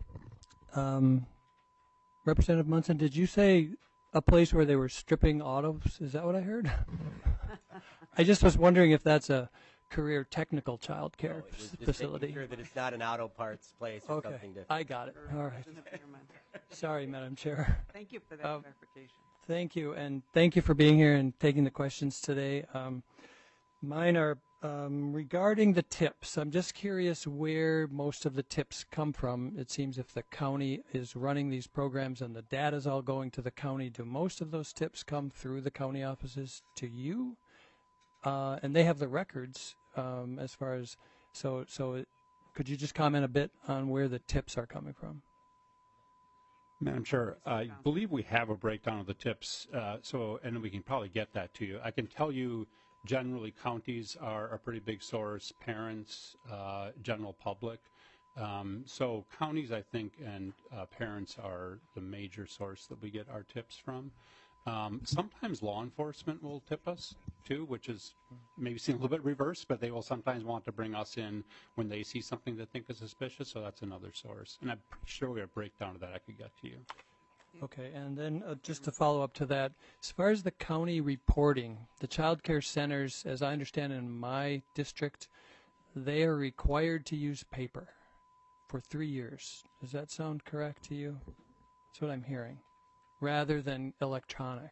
Representative Munson, did you say a place where they were stripping autos? Is that what I heard? I just was wondering if that's a career technical child care facility. Making sure that it's not an auto parts place or Okay, something different. I got it. All right. Representative Bierman. Sorry, Madam Chair. Thank you for that clarification. Thank you, and thank you for being here and taking the questions today. Mine are regarding the tips. I'm just curious where most of the tips come from. It seems if the county is running these programs and the data is all going to the county, do most of those tips come through the county offices to you? And they have the records as far as, could you just comment a bit on where the tips are coming from? Madam Chair, I believe we have a breakdown of the tips, and we can probably get that to you. I can tell you generally counties are a pretty big source, parents, general public. So counties, I think, and parents are the major source that we get our tips from. Sometimes law enforcement will tip us too, which is maybe seem a little bit reverse, but they will sometimes want to bring us in when they see something they think is suspicious, so that's another source. And I'm pretty sure we have a breakdown of that I could get to you. Okay, and then just to follow up to that, as far as the county reporting, the child care centers, as I understand in my district, they are required to use paper for 3 years. Does that sound correct to you? That's what I'm hearing, rather than electronic.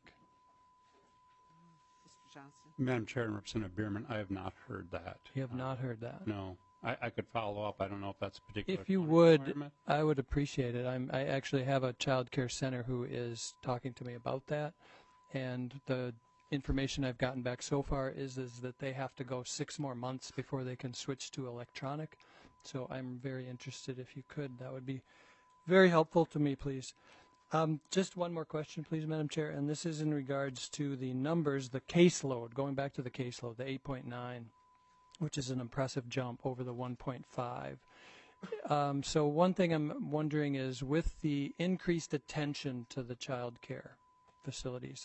Mr. Johnson. Madam Chair and Representative Bierman, I have not heard that. You have not heard that? No. I could follow up. I don't know if that's a particular. If you would, I would appreciate it. I actually have a child care center who is talking to me about that, and the information I've gotten back so far is that they have to go 6 more months before they can switch to electronic. So I'm very interested if you could. That would be very helpful to me, please. Just one more question, please, Madam Chair, and this is in regards to the numbers, the caseload, going back to the caseload, the 8.9. which is an impressive jump over the 1.5. So one thing I'm wondering is, with the increased attention to the child care facilities,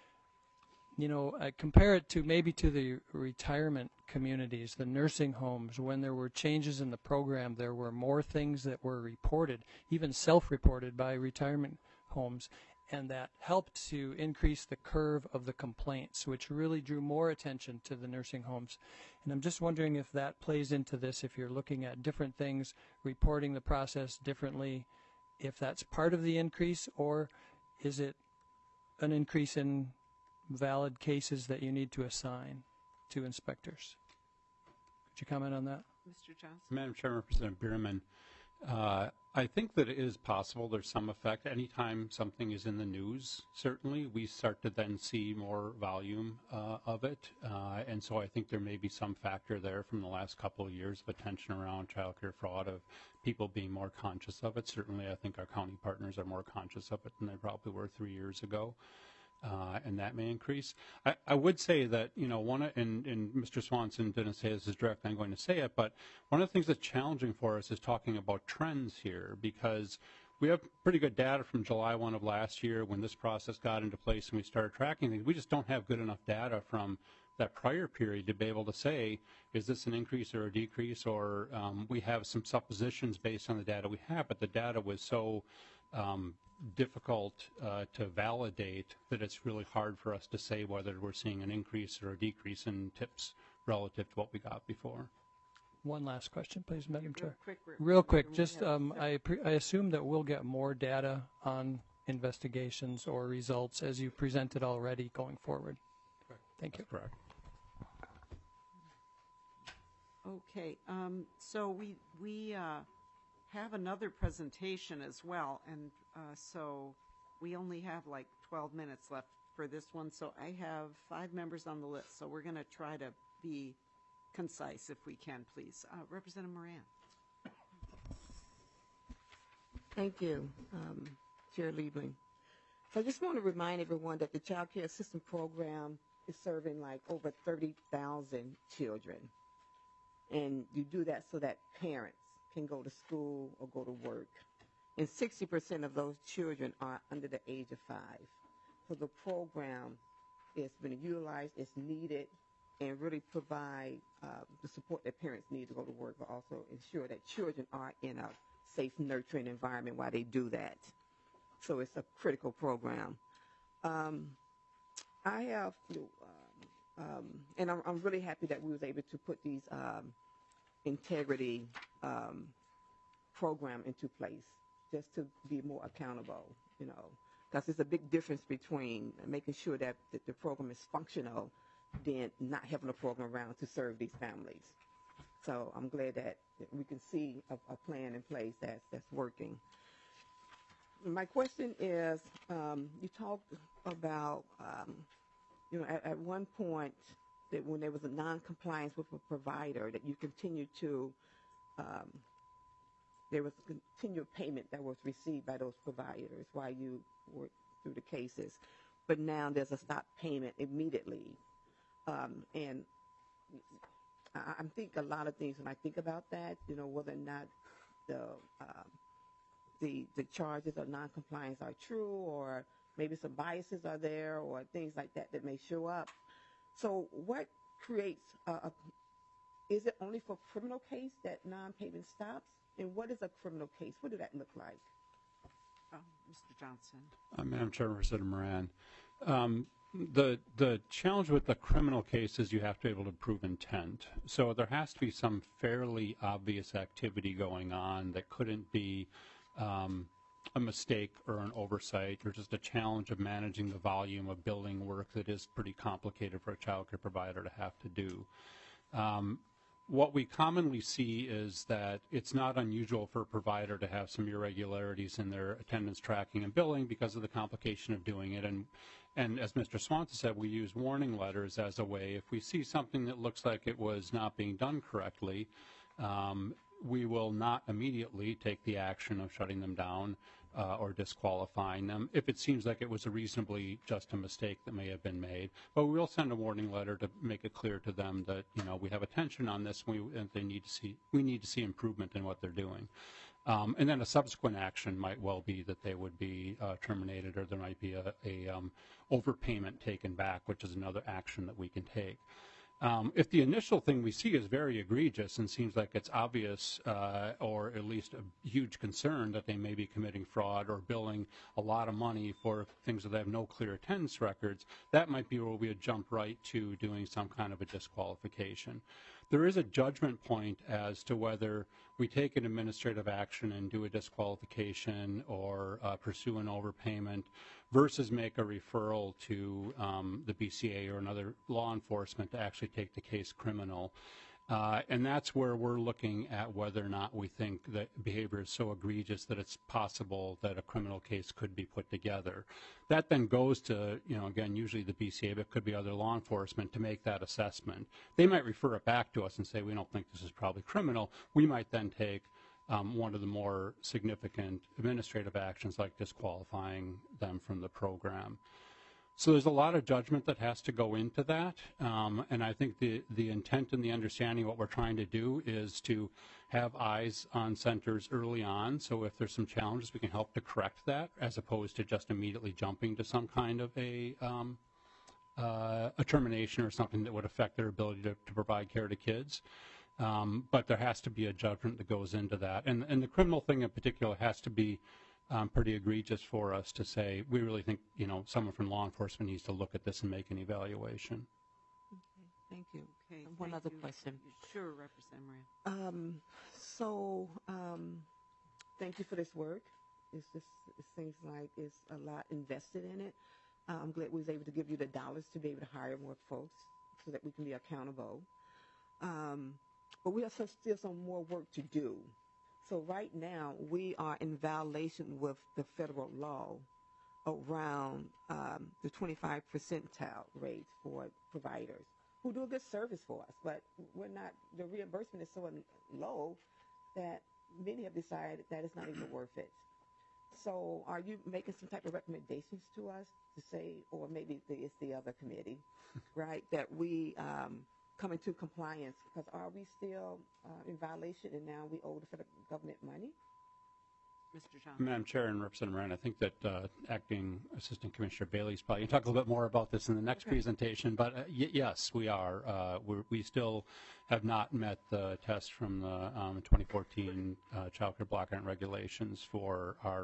I compare it to maybe to the retirement communities, the nursing homes. When there were changes in the program, there were more things that were reported, even self-reported by retirement homes, and that helped to increase the curve of the complaints, which really drew more attention to the nursing homes. And I'm just wondering if that plays into this, if you're looking at different things, reporting the process differently, if that's part of the increase, or is it an increase in valid cases that you need to assign to inspectors? Could you comment on that? Mr. Johnson. Madam Chair, Representative Bierman, I think that it is possible there's some effect. Anytime something is in the news, certainly, we start to then see more volume of it. And so I think there may be some factor there from the last couple of years of attention around child care fraud, of people being more conscious of it. Certainly, I think our county partners are more conscious of it than they probably were 3 years ago. And that may increase. I would say that, and Mr. Swanson didn't say this is direct, I'm going to say it, but one of the things that's challenging for us is talking about trends here, because we have pretty good data from July 1 of last year when this process got into place and we started tracking things. We just don't have good enough data from that prior period to be able to say, is this an increase or a decrease, or we have some suppositions based on the data we have, but the data was so difficult to validate that it's really hard for us to say whether we're seeing an increase or a decrease in tips relative to what we got before. One last question, please, Madam Chair. Real Real quick, just I assume that we'll get more data on investigations or results as you presented already going forward. Correct. Thank you. Correct. Okay, so we have another presentation as well, and so we only have like 12 minutes left for this one. So I have 5 members on the list, so we're going to try to be concise if we can, please. Representative Moran. Thank you, Chair Liebling. So I just want to remind everyone that the Child Care Assistance Program is serving like over 30,000 children. And you do that so that parents can go to school or go to work. And 60% of those children are under the age of 5. So the program has been utilized, it's needed, and really provide the support that parents need to go to work, but also ensure that children are in a safe, nurturing environment while they do that. So it's a critical program. I have, and I'm really happy that we was able to put these integrity program into place just to be more accountable, you know, because there's a big difference between making sure that the program is functional than not having a program around to serve these families. So I'm glad that we can see a plan in place that's working. My question is, you talked about, you know, at one point that when there was a non-compliance with a provider, that you continue to, there was continued payment that was received by those providers while you worked through the cases. But now there's a stop payment immediately. And I think a lot of things when I think about that, you know, whether or not the charges of non-compliance are true, or maybe some biases are there, or things like that that may show up. So what creates is it only for criminal case that non-payment stops? And what is a criminal case? What does that look like? Mr. Johnson. Madam Chair, Representative Moran. The challenge with the criminal case is you have to be able to prove intent. So there has to be some fairly obvious activity going on that couldn't be a mistake or an oversight, or just a challenge of managing the volume of billing work that is pretty complicated for a child care provider to have to do. What we commonly see is that it's not unusual for a provider to have some irregularities in their attendance tracking and billing because of the complication of doing it. And as Mr. Swanson said, we use warning letters as a way. If we see something that looks like it was not being done correctly, we will not immediately take the action of shutting them down or disqualifying them if it seems like it was a reasonably just a mistake that may have been made. But we will send a warning letter to make it clear to them that, you know, we have attention on this, and we need to see improvement in what they're doing. And then a subsequent action might well be that they would be terminated, or there might be a overpayment taken back, which is another action that we can take. If the initial thing we see is very egregious and seems like it's obvious, or at least a huge concern that they may be committing fraud or billing a lot of money for things that have no clear attendance records, that might be where we would jump right to doing some kind of a disqualification. There is a judgment point as to whether we take an administrative action and do a disqualification or pursue an overpayment versus make a referral to the BCA or another law enforcement to actually take the case criminal. And that's where we're looking at whether or not we think that behavior is so egregious that it's possible that a criminal case could be put together. That then goes to, you know, again, usually the BCA, but it could be other law enforcement to make that assessment. They might refer it back to us and say, we don't think this is probably criminal. We might then take one of the more significant administrative actions like disqualifying them from the program. So there's a lot of judgment that has to go into that, and I think the intent and the understanding of what we're trying to do is to have eyes on centers early on, so if there's some challenges we can help to correct that as opposed to just immediately jumping to some kind of a termination or something that would affect their ability to provide care to kids. But there has to be a judgment that goes into that, and the criminal thing in particular has to be pretty egregious for us to say, we really think, someone from law enforcement needs to look at this and make an evaluation. Thank you. Okay, One thank other you. question. Sure, Representative Moran. Thank you for this work. It seems like it's a lot invested in it. I'm glad we was able to give you the dollars to be able to hire more folks so that we can be accountable. But we have still some more work to do. So right now, we are in violation with the federal law around the 25 percentile rate for providers who do a good service for us, but the reimbursement is so low that many have decided that it's not even worth it. So are you making some type of recommendations to us to say, or maybe it's the other committee, right, that we come into compliance? Because are we still in violation and now we owe the federal government money? Mr. Johnson. Madam Chair and Representative Moran, I think that Acting Assistant Commissioner Bailey's probably going to talk a little bit more about this in the next presentation, but yes, we are. We still have not met the test from the 2014 Child Care Block Grant regulations for our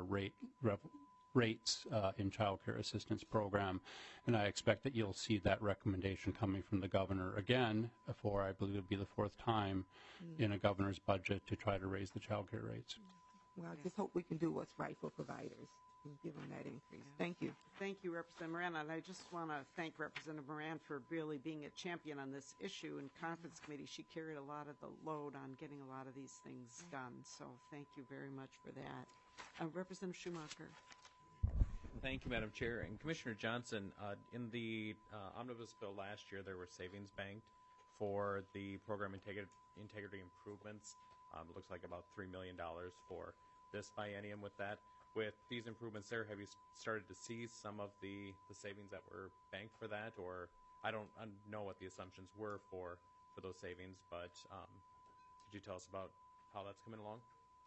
rates in Child Care Assistance Program, and I expect that you'll see that recommendation coming from the governor again for, I believe, it would be the fourth time in a governor's budget to try to raise the child care rates. Well, I just hope we can do what's right for providers and give them that increase. Thank you. Thank you, Representative Moran. And I just want to thank Representative Moran for really being a champion on this issue. In Conference Committee, she carried a lot of the load on getting a lot of these things done. So thank you very much for that. Representative Schumacher. Thank you, Madam Chair. And Commissioner Johnson, in the omnibus bill last year, there were savings banked for the program integrity improvements. It looks like about $3 million for this biennium with that. With these improvements there, have you started to see some of the savings that were banked for that? Or I don't know what the assumptions were for those savings, but could you tell us about how that's coming along?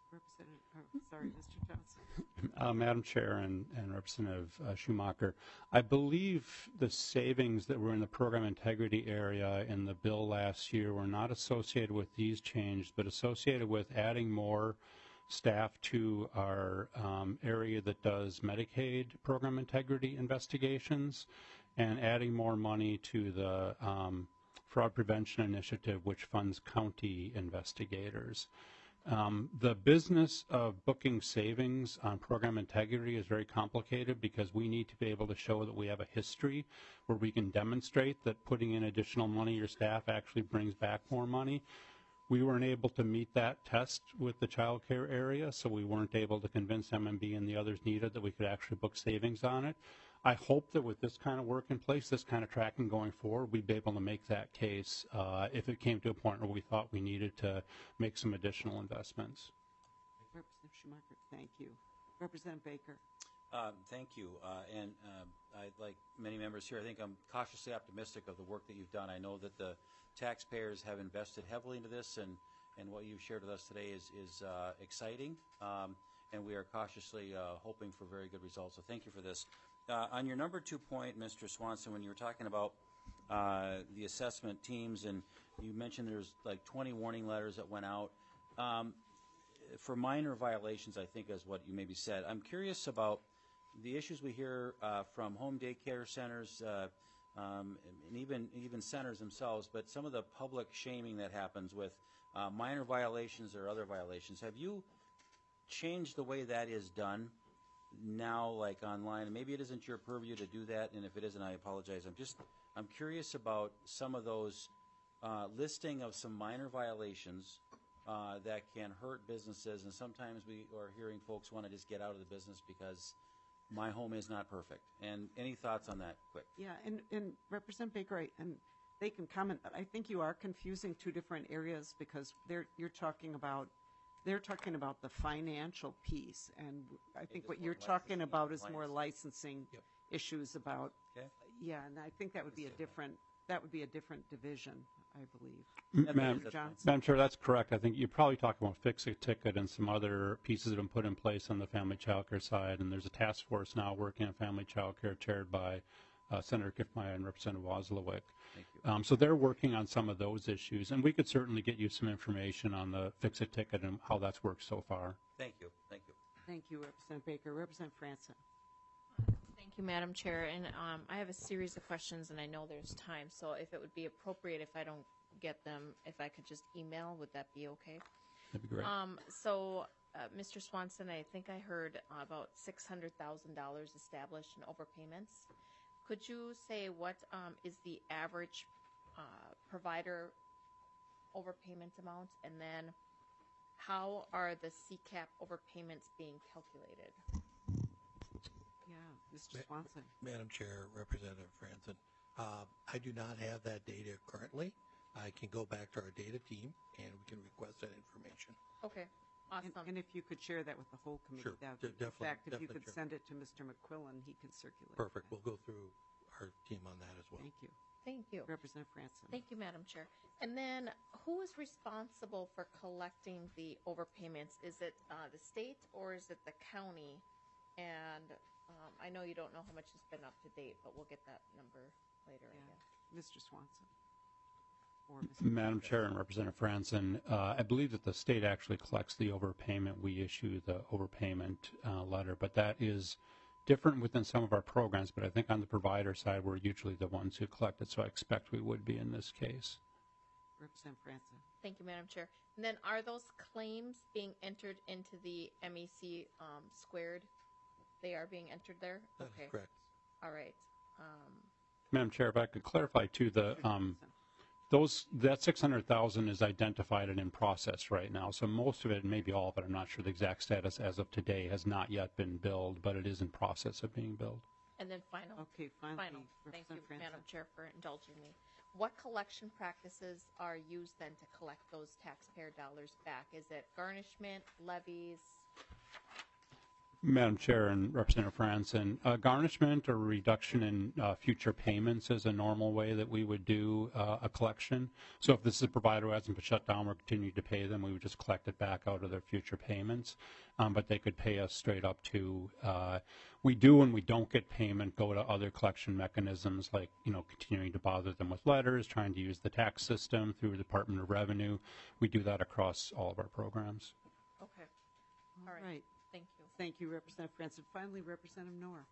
Mr. Johnson. Madam Chair and Representative Schumacher, I believe the savings that were in the program integrity area in the bill last year were not associated with these changes, but associated with adding more staff to our area that does Medicaid program integrity investigations and adding more money to the fraud prevention initiative, which funds county investigators. The business of booking savings on program integrity is very complicated because we need to be able to show that we have a history where we can demonstrate that putting in additional money, your staff actually brings back more money. We weren't able to meet that test with the child care area, so we weren't able to convince MMB and the others needed that we could actually book savings on it. I hope that with this kind of work in place, this kind of tracking going forward, we'd be able to make that case if it came to a point where we thought we needed to make some additional investments. Representative Schumacher, thank you. Representative Baker. Thank you. And like many members here, I think I'm cautiously optimistic of the work that you've done. I know that the taxpayers have invested heavily into this, and what you've shared with us today is exciting, and we are cautiously hoping for very good results. So thank you for this. On your number 2 point, Mr. Swanson, when you were talking about the assessment teams, and you mentioned there's like 20 warning letters that went out for minor violations, I think is what you maybe said. I'm curious about the issues we hear from home daycare centers and even centers themselves, but some of the public shaming that happens with minor violations or other violations. Have you changed the way that is done now, like online? And maybe it isn't your purview to do that, and if it isn't, I apologize. I'm curious about some of those listing of some minor violations that can hurt businesses, and sometimes we are hearing folks want to just get out of the business because my home is not perfect. And any thoughts on that, quick? Yeah, and Representative Baker, and they can comment, but I think you are confusing two different areas because they're talking about the financial piece, and I think what you're talking about is more licensing issues about. Okay. Yeah, and I think that would be a different division, I believe. Madam Chair, that's correct. I think you're probably talking about Fix-A-Ticket and some other pieces that have been put in place on the family child care side, and there's a task force now working on family child care chaired by Senator Kiffmeyer and Representative Wozlowick. Thank you. So they're working on some of those issues, and we could certainly get you some information on the Fix-A-Ticket and how that's worked so far. Thank you. Thank you. Thank you. Representative Baker. Representative Franson. Thank you, Madam Chair. And I have a series of questions, and I know there's time. So if it would be appropriate, if I don't get them, if I could just email, would that be okay? That'd be great. Mr. Swanson, I think I heard about $600,000 established in overpayments. Could you say what is the average provider overpayment amount, and then how are the CCAP overpayments being calculated? Yeah, Mr. Swanson. Madam Chair, Representative Franson, I do not have that data currently. I can go back to our data team and we can request that information. Okay, awesome. And if you could share that with the whole committee, Sure, that would be, in definitely, fact, if you definitely, could Chair. send it to Mr. McQuillan, he can circulate. Perfect. that. We'll go through our team on that as well. Thank you. Thank you. Representative Franson. Thank you, Madam Chair. And then who is responsible for collecting the overpayments? Is it the state or is it the county? And I know you don't know how much has been up to date, but we'll get that number later, I guess. Mr. Swanson. Or Mr. Madam Chair and Representative Franson, I believe that the state actually collects the overpayment. We issue the overpayment letter, but that is different within some of our programs. But I think on the provider side, we're usually the ones who collect it, so I expect we would be in this case. Representative Franson. Thank you, Madam Chair. And then are those claims being entered into the MEC squared? They are being entered there? That Okay. is correct. All right. Madam Chair, if I could clarify too, that 600,000 is identified and in process right now. So most of it, maybe all of it, I'm not sure the exact status as of today, has not yet been billed, but it is in process of being billed. And then final. Okay, finally, Final. Thank you, Representative Madam Franson. Chair, for indulging me. What collection practices are used then to collect those taxpayer dollars back? Is it garnishment, levies? Madam Chair and Representative Franson, garnishment or reduction in future payments is a normal way that we would do a collection. So if this is a provider who hasn't been shut down, we're continuing to pay them, we would just collect it back out of their future payments. But they could pay us straight up to, we do when we don't get payment, go to other collection mechanisms like, continuing to bother them with letters, trying to use the tax system through the Department of Revenue. We do that across all of our programs. Okay. All right. Thank you. Thank you, Representative Franson. Finally, Representative Noor.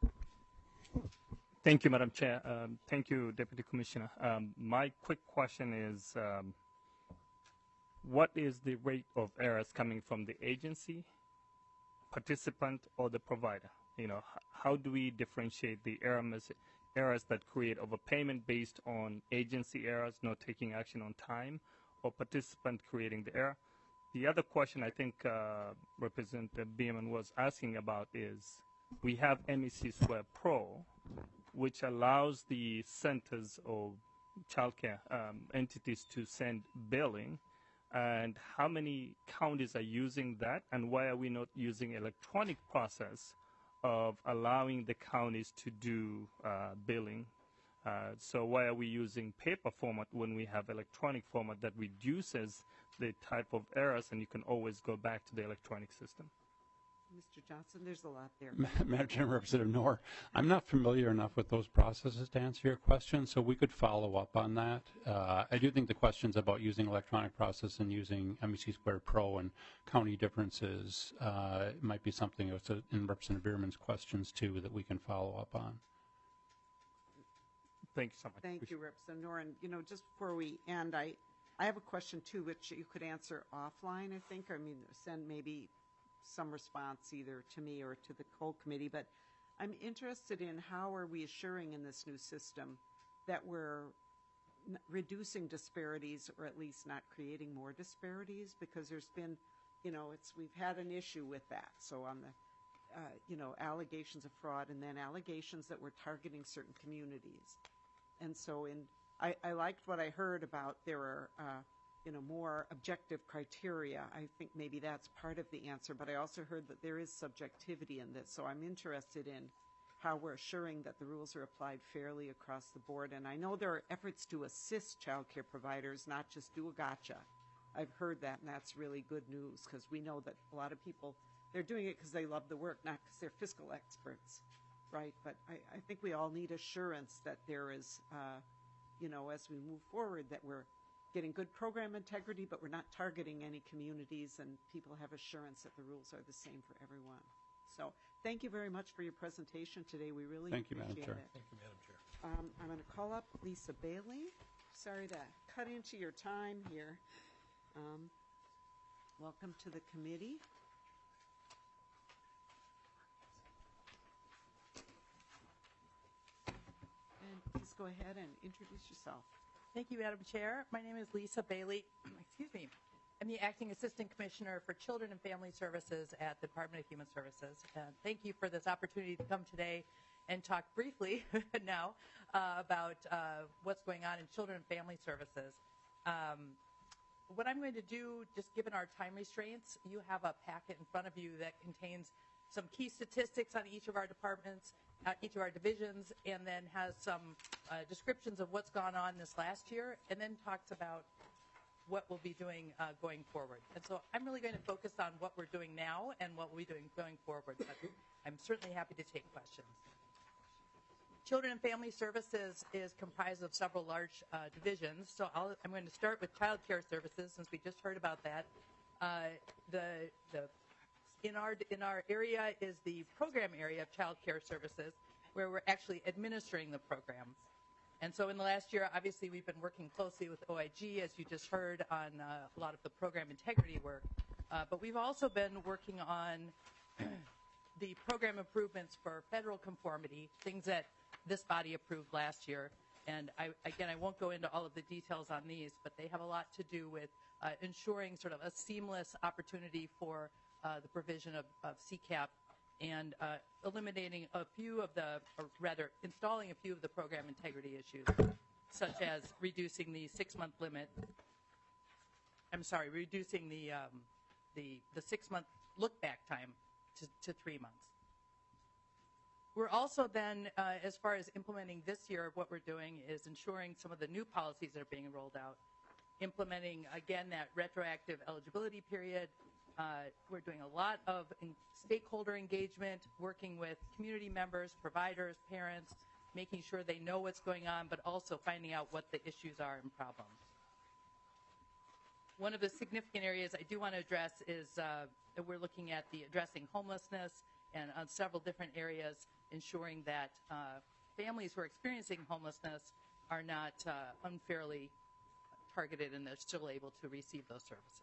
Thank you, Madam Chair. Thank you, Deputy Commissioner. My quick question is, what is the rate of errors coming from the agency, participant, or the provider? How do we differentiate the errors that create overpayment based on agency errors, not taking action on time, or participant creating the error? The other question I think Representative Beeman was asking about is, we have MEC Square Pro, which allows the centers or childcare entities to send billing, and how many counties are using that, and why are we not using electronic process of allowing the counties to do billing? So why are we using paper format when we have electronic format that reduces the type of errors, and you can always go back to the electronic system? Mr. Johnson, there's a lot there. Madam Chair and Representative Noor, I'm not familiar enough with those processes to answer your question, so we could follow up on that. I do think the questions about using electronic process and using MEC Squared Pro and county differences might be something that's in Representative Bierman's questions too that we can follow up on. Thank you so much. Thank you, Representative Noor. And, just before we end, I have a question too, which you could answer offline, I think. I mean, send maybe some response either to me or to the whole committee. But I'm interested in how are we assuring in this new system that we're reducing disparities, or at least not creating more disparities, because there's been, we've had an issue with that. So on the, allegations of fraud, and then allegations that we're targeting certain communities. And so I liked what I heard about there are, more objective criteria. I think maybe that's part of the answer, but I also heard that there is subjectivity in this. So I'm interested in how we're assuring that the rules are applied fairly across the board. And I know there are efforts to assist child care providers, not just do a gotcha. I've heard that, and that's really good news, because we know that a lot of people, they're doing it because they love the work, not because they're fiscal experts, right? But I think we all need assurance that there is, as we move forward, that we're getting good program integrity, but we're not targeting any communities, and people have assurance that the rules are the same for everyone. So thank you very much for your presentation today. We really Thank you, Madam appreciate Chair. it. Thank you, Madam Chair. I'm going to call up Lisa Bailey. Sorry to cut into your time here. Welcome to the committee. And please go ahead and introduce yourself. Thank you, Madam Chair. My name is Lisa Bailey. Excuse me. I'm the Acting Assistant Commissioner for Children and Family Services at the Department of Human Services. And thank you for this opportunity to come today and talk briefly now about what's going on in Children and Family Services. What I'm going to do, just given our time restraints, you have a packet in front of you that contains some key statistics on each of our departments, each of our divisions, and then has some descriptions of what's gone on this last year, and then talks about what we'll be doing going forward. And so I'm really going to focus on what we're doing now and what we'll be doing going forward, but I'm certainly happy to take questions. Children and Family Services is comprised of several large divisions. So I'm going to start with Child Care Services, since we just heard about that. In our area is the program area of Child Care Services, where we're actually administering the programs. And so in the last year, obviously, we've been working closely with OIG, as you just heard, on a lot of the program integrity work. But we've also been working on the program improvements for federal conformity, things that this body approved last year. And I won't go into all of the details on these, but they have a lot to do with ensuring sort of a seamless opportunity for the provision of CCAP and eliminating a few of the, or rather installing a few of the program integrity issues, such as reducing the 6-month limit. Reducing the 6-month look-back time to 3 months. We're also then, as far as implementing this year, what we're doing is ensuring some of the new policies that are being rolled out, implementing, again, that retroactive eligibility period. We're doing a lot of stakeholder engagement, working with community members, providers, parents, making sure they know what's going on, but also finding out what the issues are and problems. One of the significant areas I do want to address is that we're looking at the addressing homelessness, and on several different areas, ensuring that families who are experiencing homelessness are not unfairly targeted and they're still able to receive those services.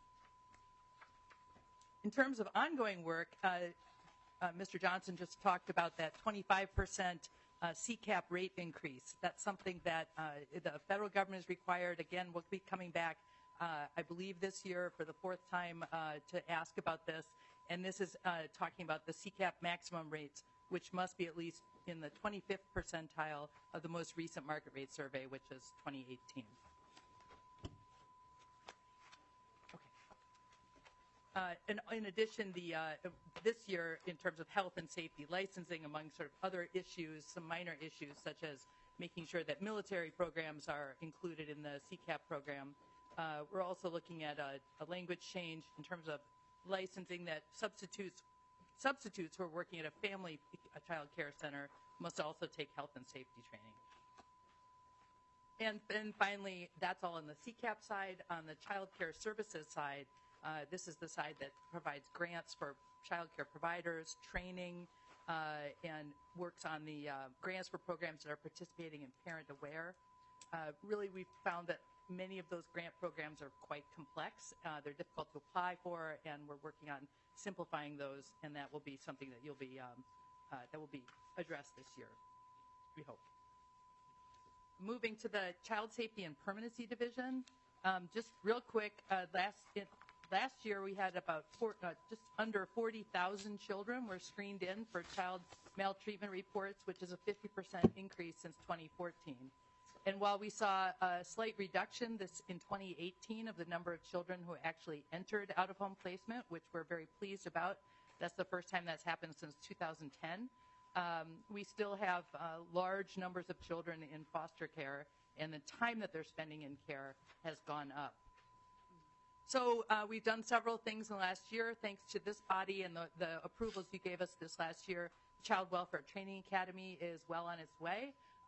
In terms of ongoing work, Mr. Johnson just talked about that 25% CCAP rate increase. That's something that the federal government is required. Again, we'll be coming back, I believe, this year for the 4th time to ask about this. And this is talking about the CCAP maximum rates, which must be at least in the 25th percentile of the most recent market rate survey, which is 2018. And in addition, this year, in terms of health and safety licensing, among sort of other issues, some minor issues, such as making sure that military programs are included in the CCAP program. We're also looking at a language change in terms of licensing that substitutes who are working at a child care center must also take health and safety training. And then finally, that's all on the CCAP side. On the child care services side, this is the side that provides grants for child care providers, training, and works on the grants for programs that are participating in Parent Aware. Really, we've found that many of those grant programs are quite complex. They're difficult to apply for, and we're working on simplifying those, and that will be something that that will be addressed this year, we hope. Moving to the Child Safety and Permanency Division, just real quick, last year we had about just under 40,000 children were screened in for child maltreatment reports, which is a 50% increase since 2014. And while we saw a slight reduction in 2018 of the number of children who actually entered out-of-home placement, which we're very pleased about, that's the first time that's happened since 2010, we still have large numbers of children in foster care, and the time that they're spending in care has gone up. So we've done several things in the last year, thanks to this body and the approvals you gave us this last year. Child Welfare Training Academy is well on its way.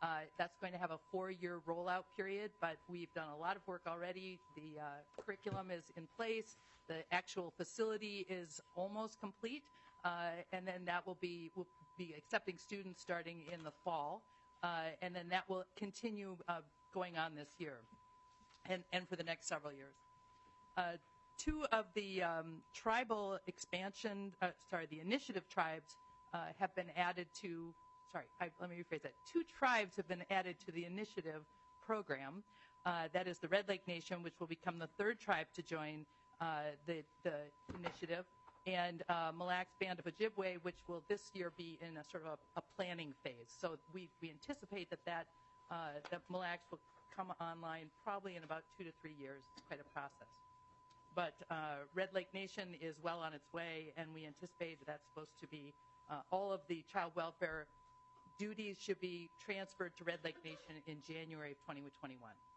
That's going to have a 4-year rollout period, but we've done a lot of work already. The curriculum is in place. The actual facility is almost complete, and then we'll be accepting students starting in the fall, and then that will continue going on this year and for the next several years. 2 of the tribal expansion, the initiative tribes have been added to, let me rephrase that. 2 tribes have been added to the initiative program. That is the Red Lake Nation, which will become the 3rd tribe to join the initiative, and Mille Lacs Band of Ojibwe, which will this year be in a sort of a planning phase. So we anticipate that Mille Lacs will come online probably in about 2 to 3 years. It's quite a process. But Red Lake Nation is well on its way, and we anticipate that's supposed to be all of the child welfare duties should be transferred to Red Lake Nation in January of 2021.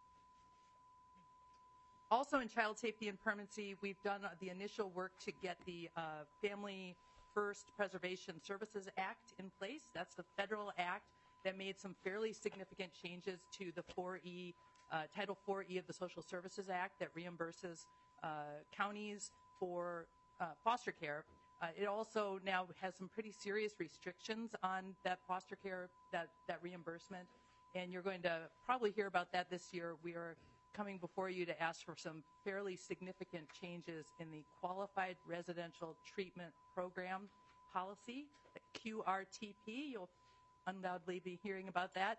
Also in child safety and permanency, we've done the initial work to get the Family First Preservation Services Act in place. That's the federal act that made some fairly significant changes to the Title 4E of the Social Services Act that reimburses counties for foster care. It also now has some pretty serious restrictions on that foster care, that reimbursement, and you're going to probably hear about that this year. We are coming before you to ask for some fairly significant changes in the Qualified Residential Treatment Program policy, the QRTP. You'll undoubtedly be hearing about that.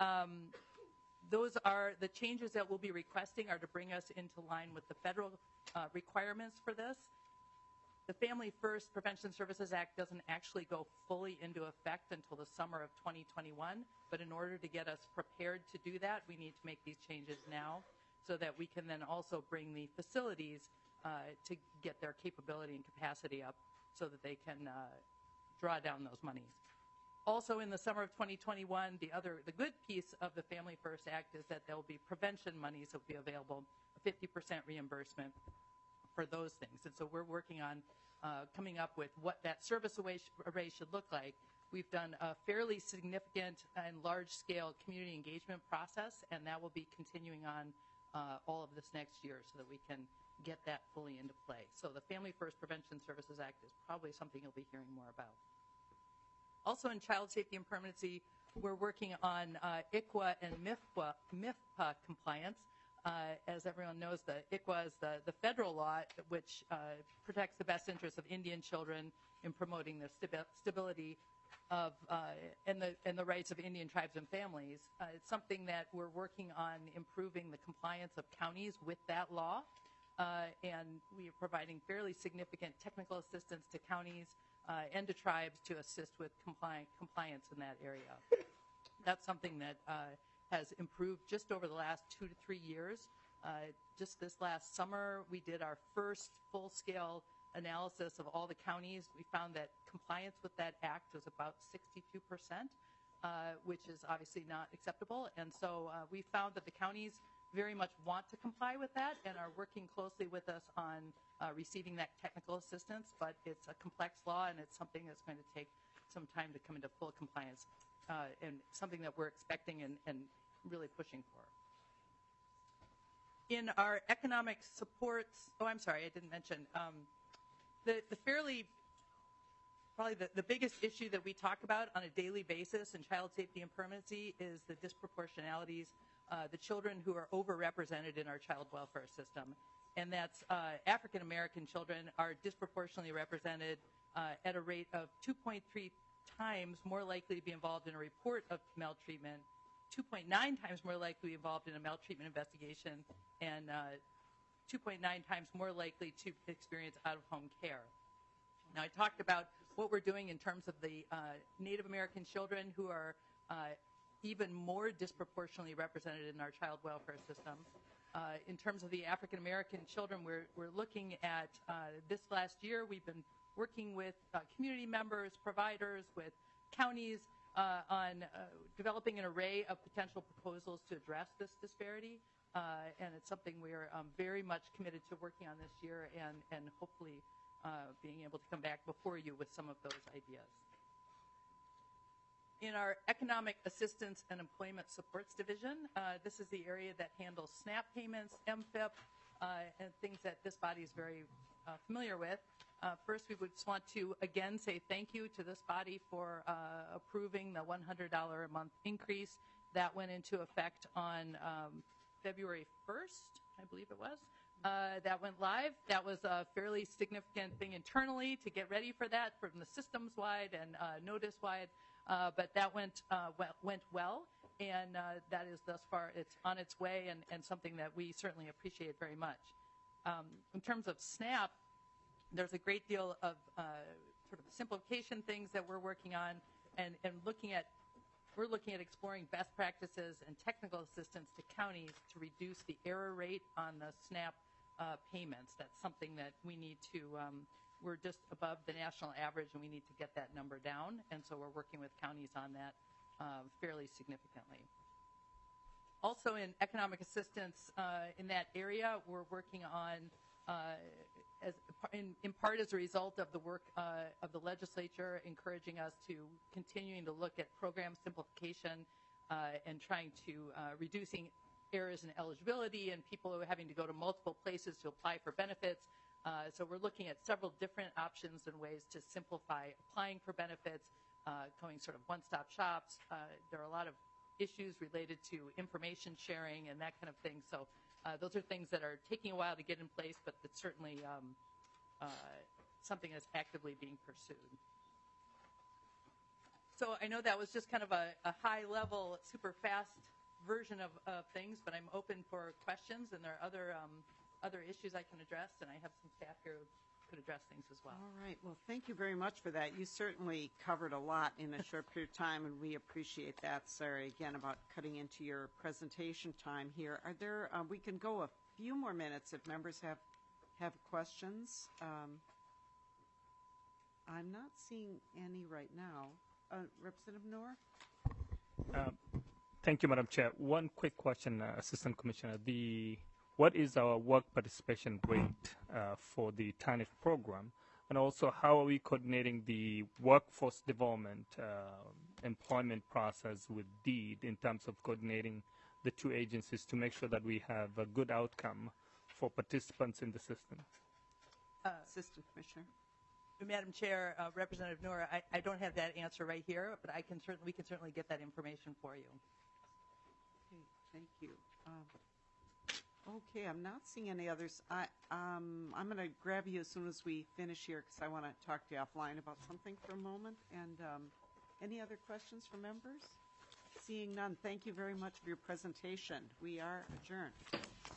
Those are the changes that we'll be requesting are to bring us into line with the federal requirements for this. The Family First Prevention Services Act doesn't actually go fully into effect until the summer of 2021, but in order to get us prepared to do that, we need to make these changes now so that we can then also bring the facilities to get their capability and capacity up so that they can draw down those monies. Also in the summer of 2021, the good piece of the Family First Act is that there will be prevention monies that will be available, a 50% reimbursement for those things. And so we're working on coming up with what that service array should look like. We've done a fairly significant and large-scale community engagement process, and that will be continuing on all of this next year so that we can get that fully into play. So the Family First Prevention Services Act is probably something you'll be hearing more about. Also in child safety and permanency, we're working on ICWA and MIFPA compliance. As everyone knows, the ICWA is the federal law which protects the best interests of Indian children in promoting the stability of and the rights of Indian tribes and families. It's something that we're working on improving the compliance of counties with that law, and we are providing fairly significant technical assistance to counties and to tribes to assist with compliance in that area. That's something that has improved just over the last 2 to 3 years. Just this last summer, we did our first full-scale analysis of all the counties. We found that compliance with that act was about 62%, which is obviously not acceptable. And so we found that the counties very much want to comply with that and are working closely with us on receiving that technical assistance. But it's a complex law, and it's something that's going to take some time to come into full compliance, and something that we're expecting and really pushing for. In our economic supports, I didn't mention, probably the biggest issue that we talk about on a daily basis in child safety and permanency is the disproportionalities, the children who are overrepresented in our child welfare system. And that's African American children are disproportionately represented at a rate of 2.3 times more likely to be involved in a report of maltreatment, 2.9 times more likely to be involved in a maltreatment investigation, and 2.9 times more likely to experience out-of-home care. Now, I talked about what we're doing in terms of the Native American children who are even more disproportionately represented in our child welfare system. In terms of the African American children, we're looking at this last year, we've been working with community members, providers, with counties on developing an array of potential proposals to address this disparity. And it's something we are very much committed to working on this year and hopefully being able to come back before you with some of those ideas. In our Economic Assistance and Employment Supports Division, this is the area that handles SNAP payments, MFIP, and things that this body is very familiar with. First, we would just want to again say thank you to this body for approving the $100 a month increase that went into effect on February 1st, I believe it was. That went live. That was a fairly significant thing internally to get ready for that from the systems-wide and notice-wide, but that went well, and that is thus far, it's on its way and something that we certainly appreciate very much. In terms of SNAP, there's a great deal of sort of simplification things that we're working on and we're looking at exploring best practices and technical assistance to counties to reduce the error rate on the SNAP payments. That's something that we need to, we're just above the national average and we need to get that number down. And so we're working with counties on that fairly significantly. Also in economic assistance in that area, we're working on, in part as a result of the work of the legislature encouraging us to continuing to look at program simplification and trying to reducing errors in eligibility and people who are having to go to multiple places to apply for benefits. So we're looking at several different options and ways to simplify applying for benefits, going sort of one-stop shops. There are a lot of issues related to information sharing and that kind of thing. So those are things that are taking a while to get in place, but it's certainly something that's actively being pursued. So I know that was just kind of a high-level, super fast version of things, but I'm open for questions, and there are other issues I can address, and I have some staff here who could address things as well. All right. Well, thank you very much for that. You certainly covered a lot in a short period of time, and we appreciate that. Sorry again about cutting into your presentation time here. Are there? We can go a few more minutes if members have questions. I'm not seeing any right now. Representative Noor? Thank you, Madam Chair. One quick question, Assistant Commissioner. What is our work participation rate for the TANF program? And also, how are we coordinating the workforce development employment process with DEED in terms of coordinating the two agencies to make sure that we have a good outcome for participants in the system? Assistant Commissioner. Madam Chair, Representative Noor, I don't have that answer right here, but we can certainly get that information for you. Okay, thank you. Okay, I'm not seeing any others. I'm going to grab you as soon as we finish here because I want to talk to you offline about something for a moment. And any other questions from members? Seeing none, thank you very much for your presentation. We are adjourned.